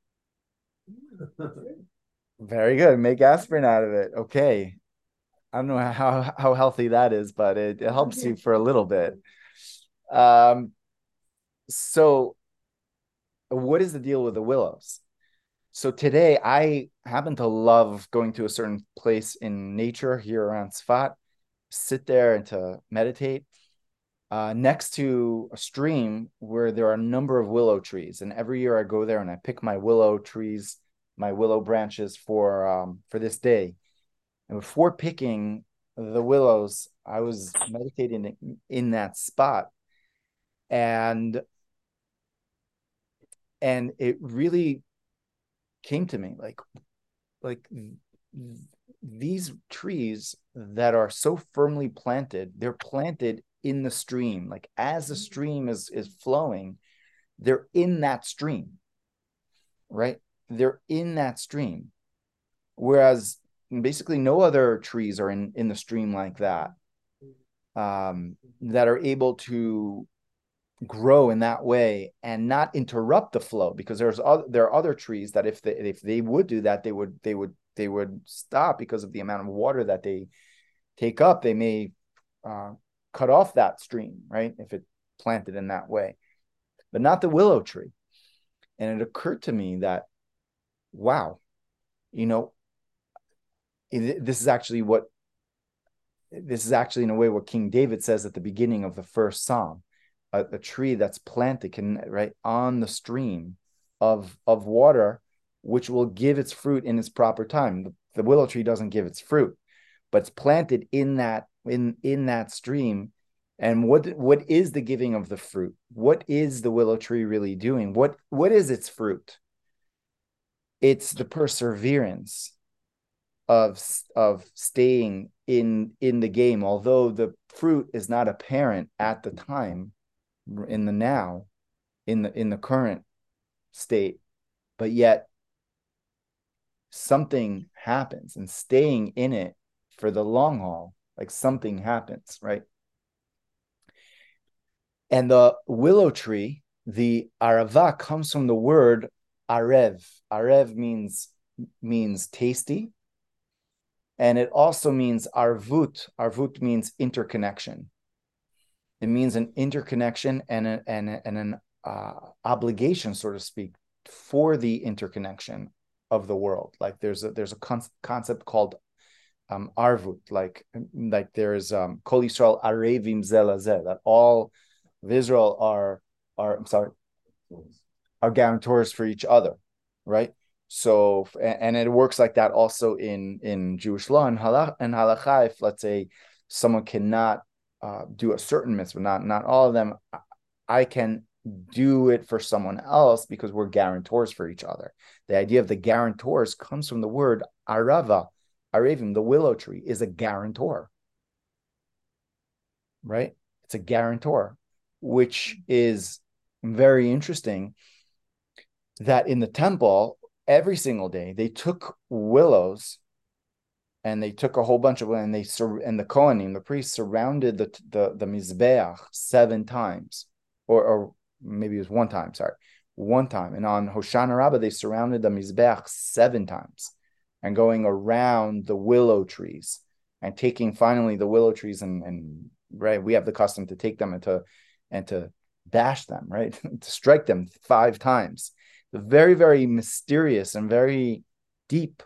of it. Very good. Make aspirin out of it. Okay. I don't know how healthy that is, but it helps you for a little bit. Um, so what is the deal with the willows? So today I happen to love going to a certain place in nature here around Sfat, sit there and to meditate next to a stream where there are a number of willow trees. And every year I go there and I pick my willow trees, my willow branches for this day. And before picking the willows, I was meditating in that spot, and it really came to me like these trees that are so firmly planted, they're planted in the stream. Like as the stream is flowing, they're in that stream, right? They're in that stream. Whereas basically no other trees are in the stream like that, that are able to grow in that way and not interrupt the flow, because there are other trees that if they would do that, they would stop because of the amount of water that they take up. They may cut off that stream, right, if it's planted in that way, but not the willow tree. And it occurred to me that, wow, you know, this is actually in a way what King David says at the beginning of the first Psalm. A tree that's planted can, right, on the stream of water, which will give its fruit in its proper time. The willow tree doesn't give its fruit, but it's planted in that stream. And what is the giving of the fruit? What is the willow tree really doing? What is its fruit? It's the perseverance of staying in the game, although the fruit is not apparent at the time, in the now, in the current state, but yet something happens, and staying in it for the long haul, like something happens, right? And the willow tree, the arava, comes from the word arev. Arev means tasty, and it also means arvut. Arvut means interconnection. It means an interconnection and an obligation, so to speak, for the interconnection of the world. Like there's a concept called arvut, like there's kol Yisrael arevim zelazeh, that all of Israel are guarantors for each other, right? So, and it works like that also in Jewish law and halacha. If, let's say, someone cannot do a certain mitzvah, not all of them, I can do it for someone else because we're guarantors for each other. The idea of the guarantors comes from the word arava, Arevim, the willow tree, is a guarantor, right? It's a guarantor, which is very interesting that in the temple, every single day, they took willows and they took a whole bunch of, and the Kohanim, the priests, surrounded the Mizbeach 7 times, or maybe it was 1 time, sorry, 1 time. And on Hoshana Rabbah, they surrounded the Mizbeach 7 times and going around the willow trees and taking finally the willow trees and right, we have the custom to take them and to bash them, right, to strike them 5 times. The very, very mysterious and very deep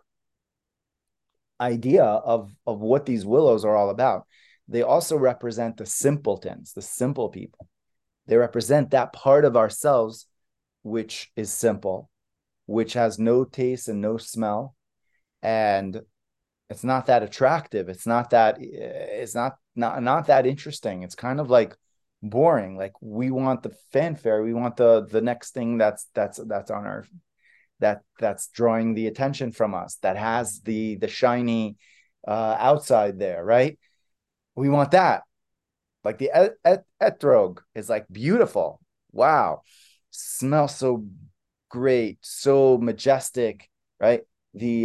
idea of what these willows are all about. They also represent the simpletons, the simple people. They represent that part of ourselves which is simple, which has no taste and no smell, and it's not that attractive. It's not that interesting. It's kind of like boring. Like we want the fanfare. We want the next thing that's on our that's drawing the attention from us, that has the shiny outside there, right? We want that. Like the etrog is like beautiful. Wow, smells so great, so majestic, right? The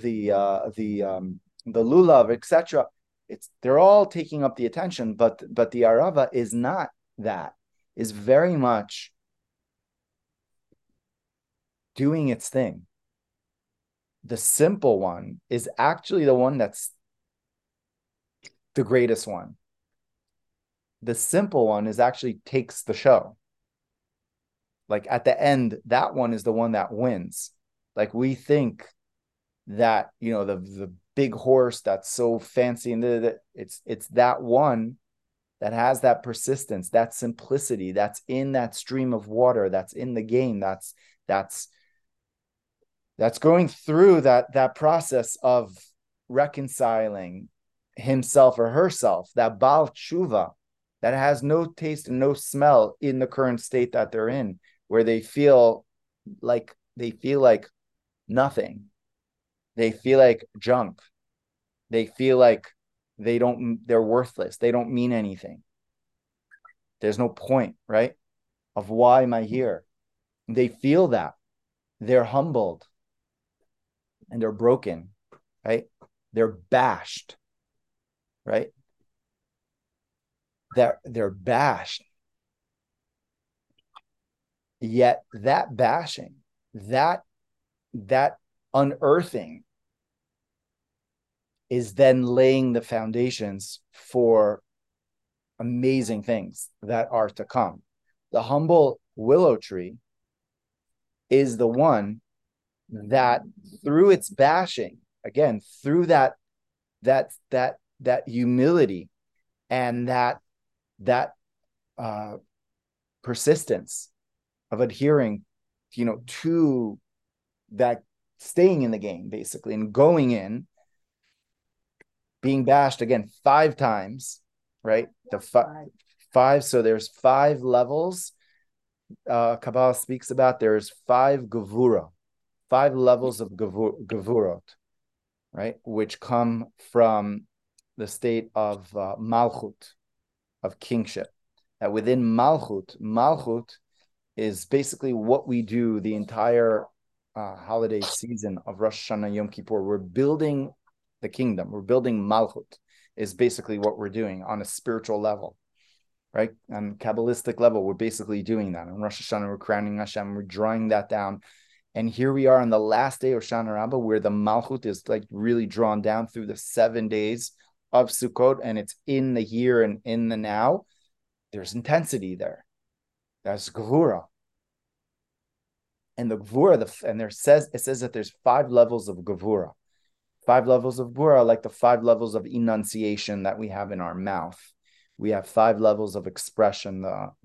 lulav, etc. They're all taking up the attention, but the arava is not that. Is very much doing its thing. The simple one is actually the one that's the greatest one. The simple one is actually takes the show. Like at the end, that one is the one that wins. Like we think that, the big horse that's so fancy and it's that one that has that persistence, that simplicity, that's in that stream of water, that's in the game, that's going through that process of reconciling himself or herself, that Baal Tshuva, that has no taste and no smell in the current state that they're in, where they feel like nothing. They feel like junk. They feel like they're worthless. They don't mean anything. There's no point, right? Of why am I here? They feel that. They're humbled and they're broken, right? They're bashed, right? They're bashed. Yet that bashing, that unearthing is then laying the foundations for amazing things that are to come. The humble willow tree is the one that through its bashing, again, through that humility and that persistence of adhering, to that, staying in the game basically and going in, being bashed again 5 times, right? The five. So there's 5 levels. Kabbalah speaks about there's 5 gevura, 5 levels of gevurot, right? Which come from the state of malchut, of kingship. That within malchut is basically what we do the entire holiday season of Rosh Hashanah, Yom Kippur. We're building the kingdom. We're building malchut is basically what we're doing on a spiritual level, right? On Kabbalistic level, we're basically doing that. On Rosh Hashanah, we're crowning Hashem, we're drawing that down. And here we are on the last day of Hoshana Rabbah, where the malchut is like really drawn down through the 7 days of Sukkot, and it's in the here and in the now. There's intensity there. That's gevura. And the gevura, it says that there's 5 levels of gevura. 5 levels of gevura, like the 5 levels of enunciation that we have in our mouth. We have 5 levels of expression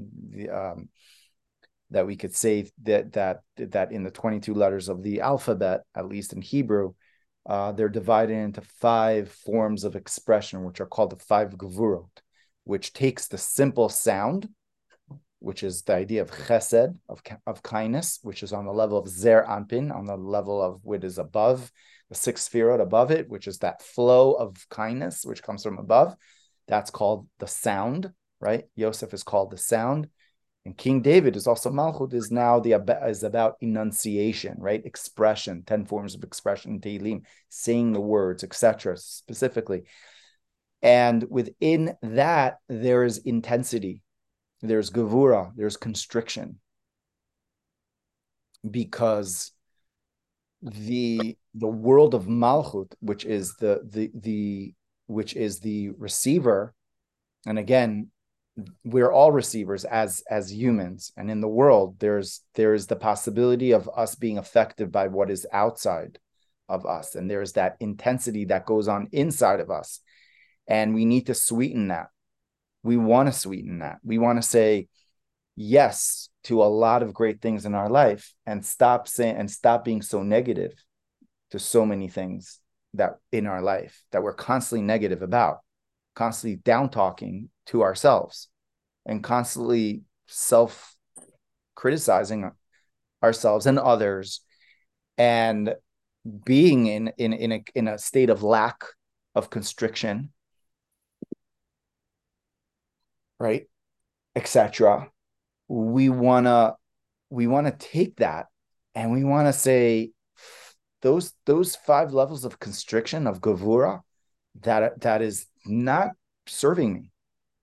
that we could say that in the 22 letters of the alphabet, at least in Hebrew, they're divided into 5 forms of expression, which are called the 5 gevurot, which takes the simple sound, which is the idea of chesed, of kindness, which is on the level of zer anpin, on the level of what is above, the sixth sefirot above it, which is that flow of kindness, which comes from above. That's called the sound, right? Yosef is called the sound. And King David is also Malchut, is now is about enunciation, right? Expression, 10 forms of expression, Tehillim, saying the words, etc. specifically. And within that, there is intensity, there's gevura, there's constriction, because the world of Malchut, which is the receiver, and again, we're all receivers as humans, and in the world there's the possibility of us being affected by what is outside of us, and there's that intensity that goes on inside of us, and we need to sweeten that. We want to sweeten that. We want to say yes to a lot of great things in our life, and stop being so negative to so many things that in our life that we're constantly negative about, constantly down talking to ourselves, and constantly self-criticizing ourselves and others, and being in a state of lack, of constriction, right, etc. We want to take that, and we want to say those 5 levels of constriction, of gevura, that is not serving me.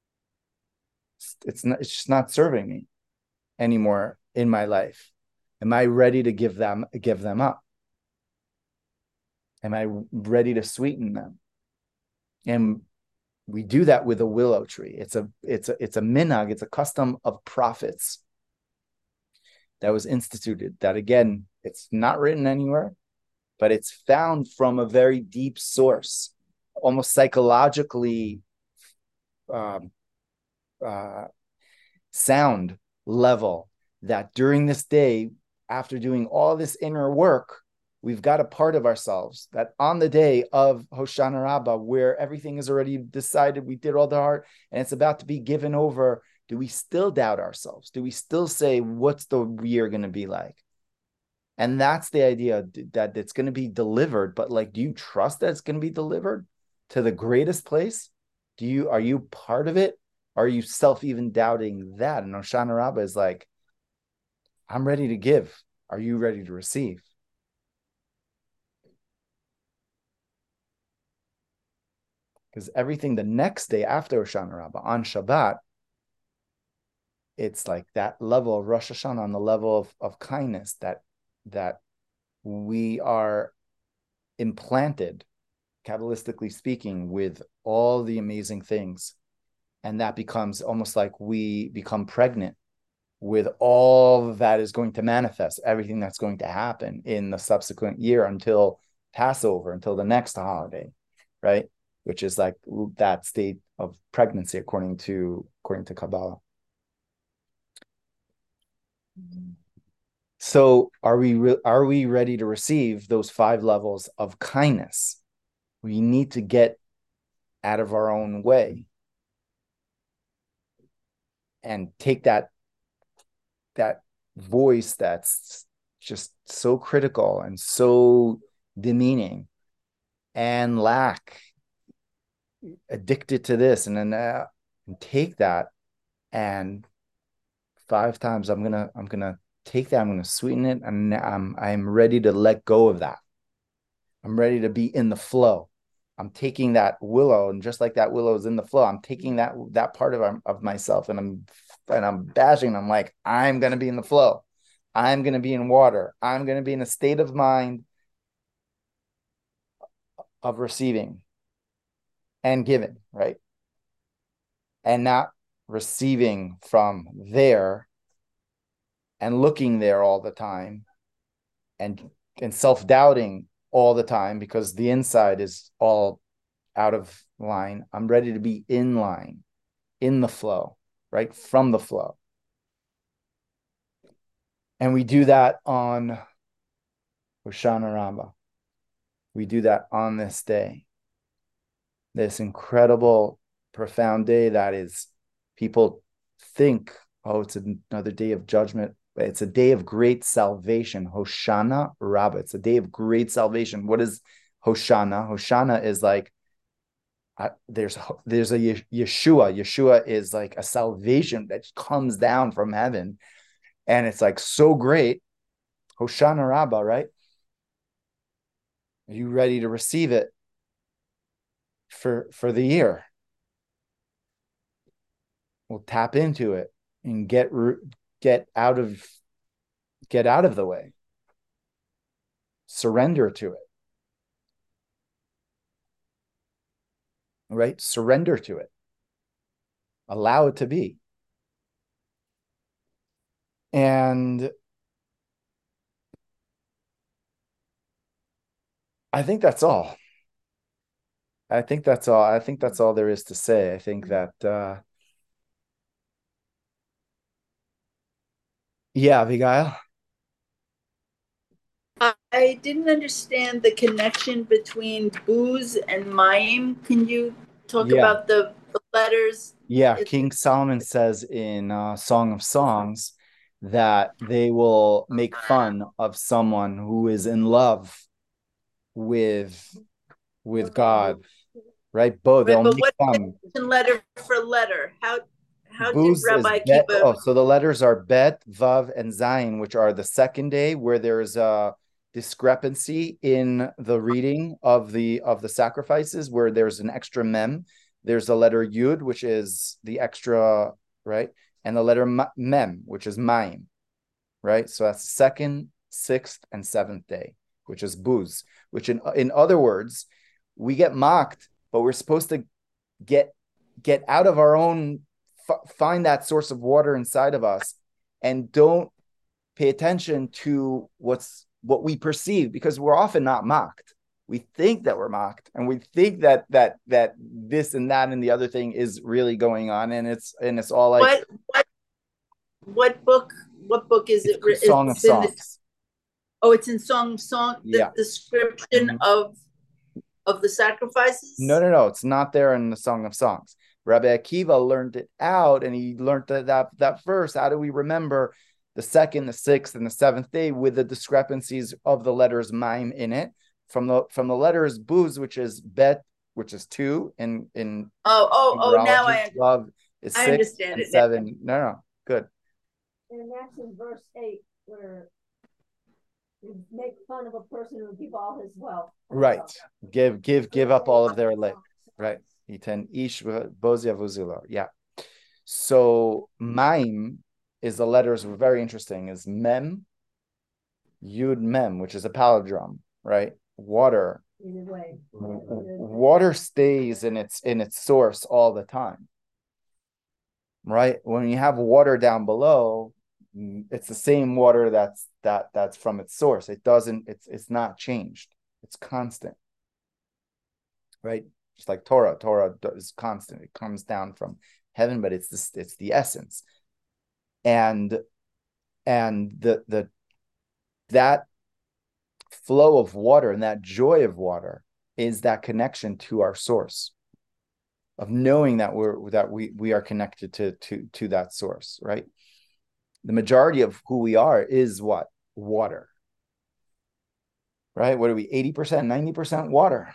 It's just not serving me anymore in my life. Am I ready to give them up? Am I ready to sweeten them? And we do that with a willow tree. It's a minhag, it's a custom of prophets that was instituted, that again, it's not written anywhere, but it's found from a very deep source, almost psychologically sound level, that during this day, after doing all this inner work, we've got a part of ourselves that on the day of Hoshana Rabbah, where everything is already decided, we did all the hard, and it's about to be given over, do we still doubt ourselves? Do we still say, what's the year going to be like? And that's the idea, that it's going to be delivered, but like, do you trust that it's going to be delivered to the greatest place? Are you part of it? Are you even doubting that? And Hoshana Rabbah is like, I'm ready to give. Are you ready to receive? Because everything the next day after Hoshana Rabbah, on Shabbat, it's like that level of Rosh Hashanah, on the level of kindness, that we are implanted, Kabbalistically speaking, with all the amazing things. And that becomes almost like we become pregnant with all that is going to manifest, everything that's going to happen in the subsequent year until Passover, until the next holiday, right? Which is like that state of pregnancy according to Kabbalah. So are we ready to receive those 5 levels of kindness? We need to get out of our own way and take that voice that's just so critical and so demeaning and addicted to this, and then and take that, and 5 times I'm gonna take that, I'm gonna sweeten it, and I'm ready to let go of that. I'm ready to be in the flow. I'm taking that willow, and just like that willow is in the flow, I'm taking that part of myself, and I'm bashing. I'm like, I'm gonna be in the flow. I'm gonna be in water. I'm gonna be in a state of mind of receiving and giving, right? And not receiving from there and looking there all the time, and self-doubting all the time because the inside is all out of line. I'm ready to be in line, in the flow, right? From the flow. And we do that on Hoshana Rabbah. We do that on this day, this incredible, profound day that is, people think Oh, it's another day of judgment. It's a day of great salvation. Hoshana Rabbah. It's a day of great salvation. What is Hoshana? Hoshana is like there's a Yeshua. Yeshua is like a salvation that comes down from heaven, and it's like so great. Hoshana Rabbah, right? Are you ready to receive it for the year? We'll tap into it and get out of the way. Surrender to it. Right? Surrender to it. Allow it to be. And I think that's all. I think that's all. I think that's all there is to say. I think that yeah, Abigail. I didn't understand the connection between booze and mayim. Can you talk Yeah. about the letters? Yeah, King Solomon says in Song of Songs that they will make fun of someone who is in love with God, right? Both Right, they'll but make what fun. letter for letter? How did Booz is Rabbi bet. Akiva? Oh, so the letters are bet, vav, and zayin, which are the second day where there's a discrepancy in the reading of the sacrifices, where there's an extra mem. There's the letter yud, which is the extra, right, and the letter mem, which is mayim, right. So that's second, sixth, and seventh day, which is booz. Which in other words, we get mocked, but we're supposed to get out of our own, find that source of water inside of us, and don't pay attention to what we perceive, because we're often not mocked. We think that we're mocked, and we think that this and that and the other thing is really going on, and it's all like what book is it? Song of It's in Songs. it's in Song of Song. Yeah. The description of the sacrifices. No, it's not there in the Song of Songs. Rabbi Akiva learned it out, and he learned that verse. How do we remember the second, the sixth, and the seventh day with the discrepancies of the letters mime in it from the letters booz, which is bet, which is two in Now I love is six understand and it. seven. No, good. And that's in verse 8 where you make fun of a person who give all his wealth. Right. Give up all of their life. Right. Ish bozia vuzilo. Yeah. So mime is the letters were very interesting. Is mem, yud mem, which is a palindrome, right? Water. Either way. Water stays in its source all the time. Right? When you have water down below, it's the same water that's from its source. It's not changed. It's constant. Right? Just like Torah is constant. It comes down from heaven, but it's the essence. And that flow of water and that joy of water is that connection to our source, of knowing that we are connected to that source, right? The majority of who we are is what? Water. Right? What are we? 80%, 90% water.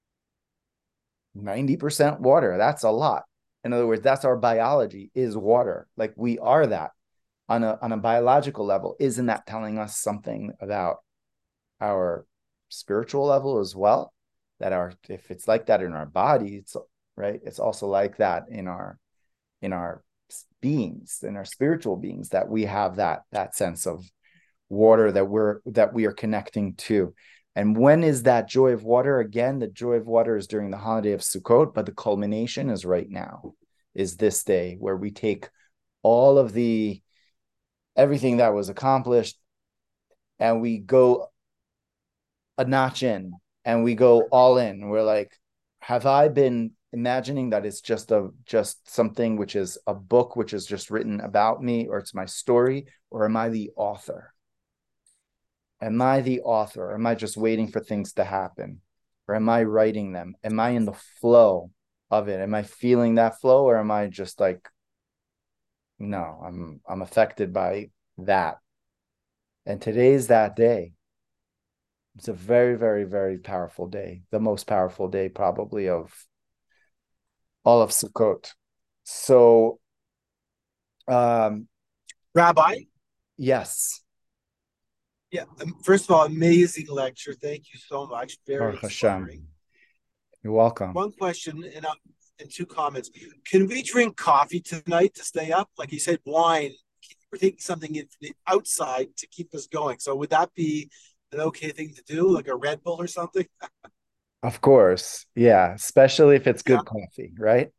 90% water. That's a lot. In other words, that's our biology, is water. Like we are that on a biological level. Isn't that telling us something about our spiritual level as well? That if it's like that in our body, it's right. It's also like that in our beings, in our spiritual beings, that we have that sense of water that we are connecting to. And when is that joy of water? Again, the joy of water is during the holiday of Sukkot, but the culmination is right now, is this day where we take all of everything that was accomplished, and we go a notch in, and we go all in. We're like, have I been imagining that it's just something which is a book which is just written about me, or it's my story, or am I the author? Am I the author? Or am I just waiting for things to happen? Or am I writing them? Am I in the flow of it? Am I feeling that flow? Or am I just like No, I'm affected by that. And today's that day. It's a very, very, very powerful day. The most powerful day probably of all of Sukkot. So um Rabbi, yes, yeah, first of all, amazing lecture. Thank you so much. Very Baruch Hashem. inspiring. You're welcome. One question and two comments. Can we drink coffee tonight to stay up? Like you said, wine. We're taking something in the outside to keep us going. So would that be an okay thing to do, like a Red Bull or something? Of course. Yeah, especially if it's Yeah. good coffee, right?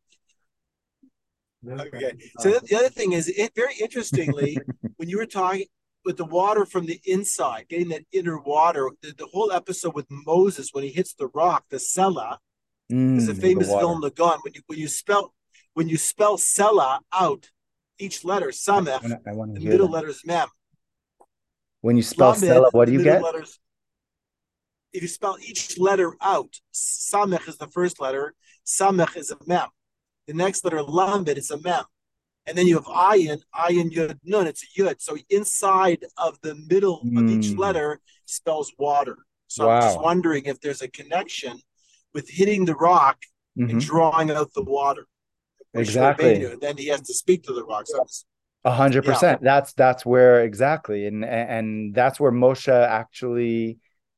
Okay. So the other thing is, very interestingly, when you were talking with the water from the inside, getting that inner water, the whole episode with Moses when he hits the rock, the Selah, is a The famous water. Vilna Gaon. When you spell Selah out, each letter Samech, I want to the hear middle that. letters Mem. When you spell Lamed, Stella, what do the you middle get? letters. If you spell each letter out, Samech is the first letter, Samech is a Mem. The next letter Lamed is a Mem. And then you have ayin yud nun. It's a yud. So inside of the middle of each letter spells water. So I'm just Wow. wondering if there's a connection with hitting the rock and drawing out the water. Exactly. And then he has to speak to the rock. So 100%. That's where exactly, and that's where Moshe actually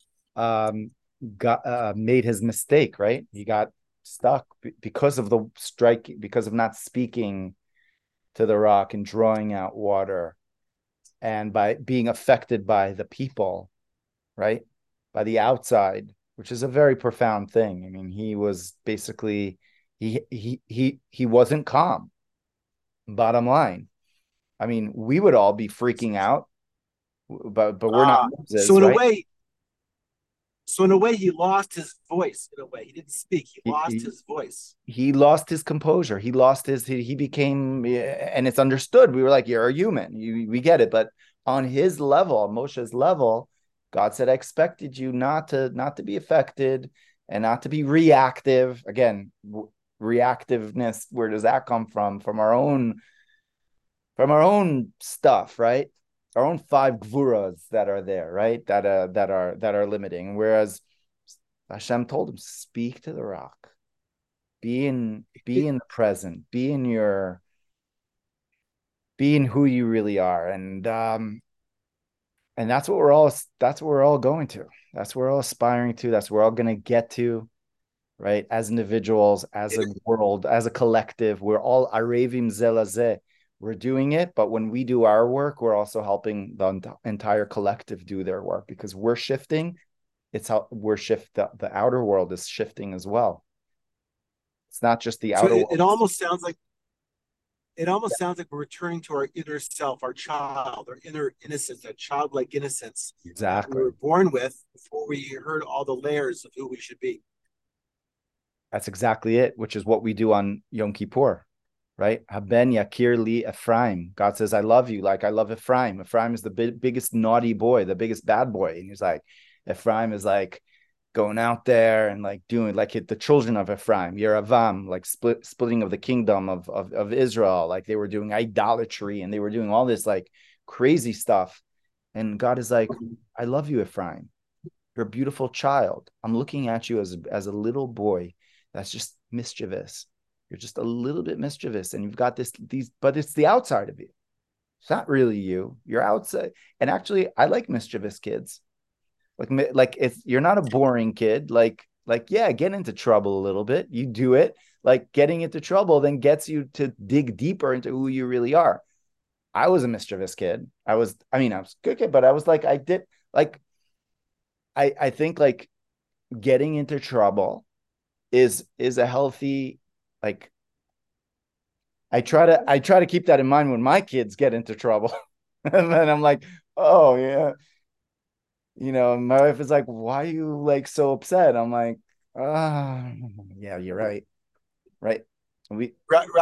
got made his mistake, right? He got stuck because of the strike, because of not speaking to the rock and drawing out water, and by being affected by the people, right? By the outside, which is a very profound thing. I mean, he was basically he wasn't calm. Bottom line. I mean, we would all be freaking out, but we're not Moses, so in a right? way, so in a way, he lost his voice. In a way, he didn't speak. He He, lost he, his voice. he lost his composure. He lost his. He became, and it's understood. We were like, "You're a human. We get it." But on his level, on Moshe's level, God said, "I expected you not to be affected and not to be reactive." Again, reactiveness. Where does that come from? From our own stuff, right? Our own five gvuras that are there, right? That are limiting. Whereas Hashem told him, speak to the rock, be in the present, be in who you really are, and that's what we're all going to. That's what we're all aspiring to. That's what we're all going to get to, right? As individuals, as a world, as a collective, we're all arevim zelazeh. We're doing it, but when we do our work, we're also helping the entire collective do their work because we're shifting. It's how the outer world is shifting as well. It's not just the So outer world. it almost sounds like we're returning to our inner self, our child, our inner innocence, that childlike innocence that we Exactly. were born with before we heard all the layers of who we should be. That's exactly it, which is what we do on Yom Kippur, right? Haben Yakir li Ephraim. God says, I love you like I love Ephraim. Ephraim is the biggest naughty boy, the biggest bad boy. And he's like, Ephraim is like going out there and like doing like the children of Ephraim, Yeravam, like splitting of the kingdom of Israel. Like they were doing idolatry and they were doing all this like crazy stuff. And God is like, I love you, Ephraim. You're a beautiful child. I'm looking at you as a little boy that's just mischievous. You're just a little bit mischievous, and you've got but it's the outside of you. It's not really you. You're outside. And actually, I like mischievous kids. Like you're not a boring kid. Like yeah, get into trouble a little bit. You do it. Like getting into trouble then gets you to dig deeper into who you really are. I was a mischievous kid. I was a good kid, but I was like, I did like I think like getting into trouble is a healthy, like I try to keep that in mind when my kids get into trouble. And then I'm like, oh yeah. My wife is like, why are you like so upset? I'm like, yeah, you're right. Right. We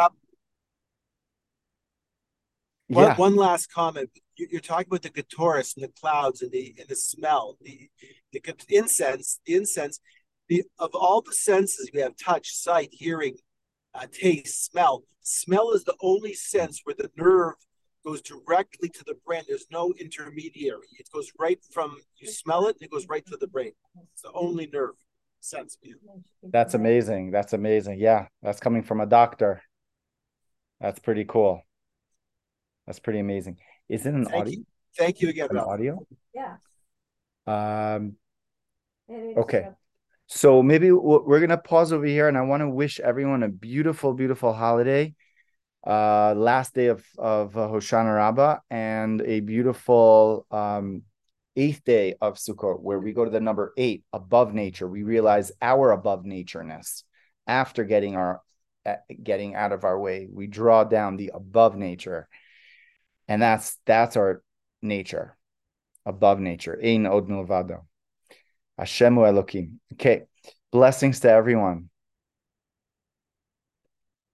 One, yeah, one last comment. You're talking about the Katoris and the clouds and the smell, the incense, of all the senses we have touch, sight, hearing, taste, smell. Smell is the only sense where the nerve goes directly to the brain. There's no intermediary. It goes right from, you smell it, it goes right to the brain. It's the only nerve sense. That's amazing. That's amazing. Yeah, that's coming from a doctor. That's pretty cool. That's pretty amazing. Is it an audio? Thank you again, An Ralph. Yeah. Okay. So maybe we're going to pause over here, and I want to wish everyone a beautiful, beautiful holiday. Last day of Hoshana Rabbah, and a beautiful 8th day of Sukkot, where we go to the number 8, above nature. We realize our above natureness after getting out of our way. We draw down the above nature, and that's our nature, above nature. Ein od milvado. Hashemu Elokim. Okay, blessings to everyone.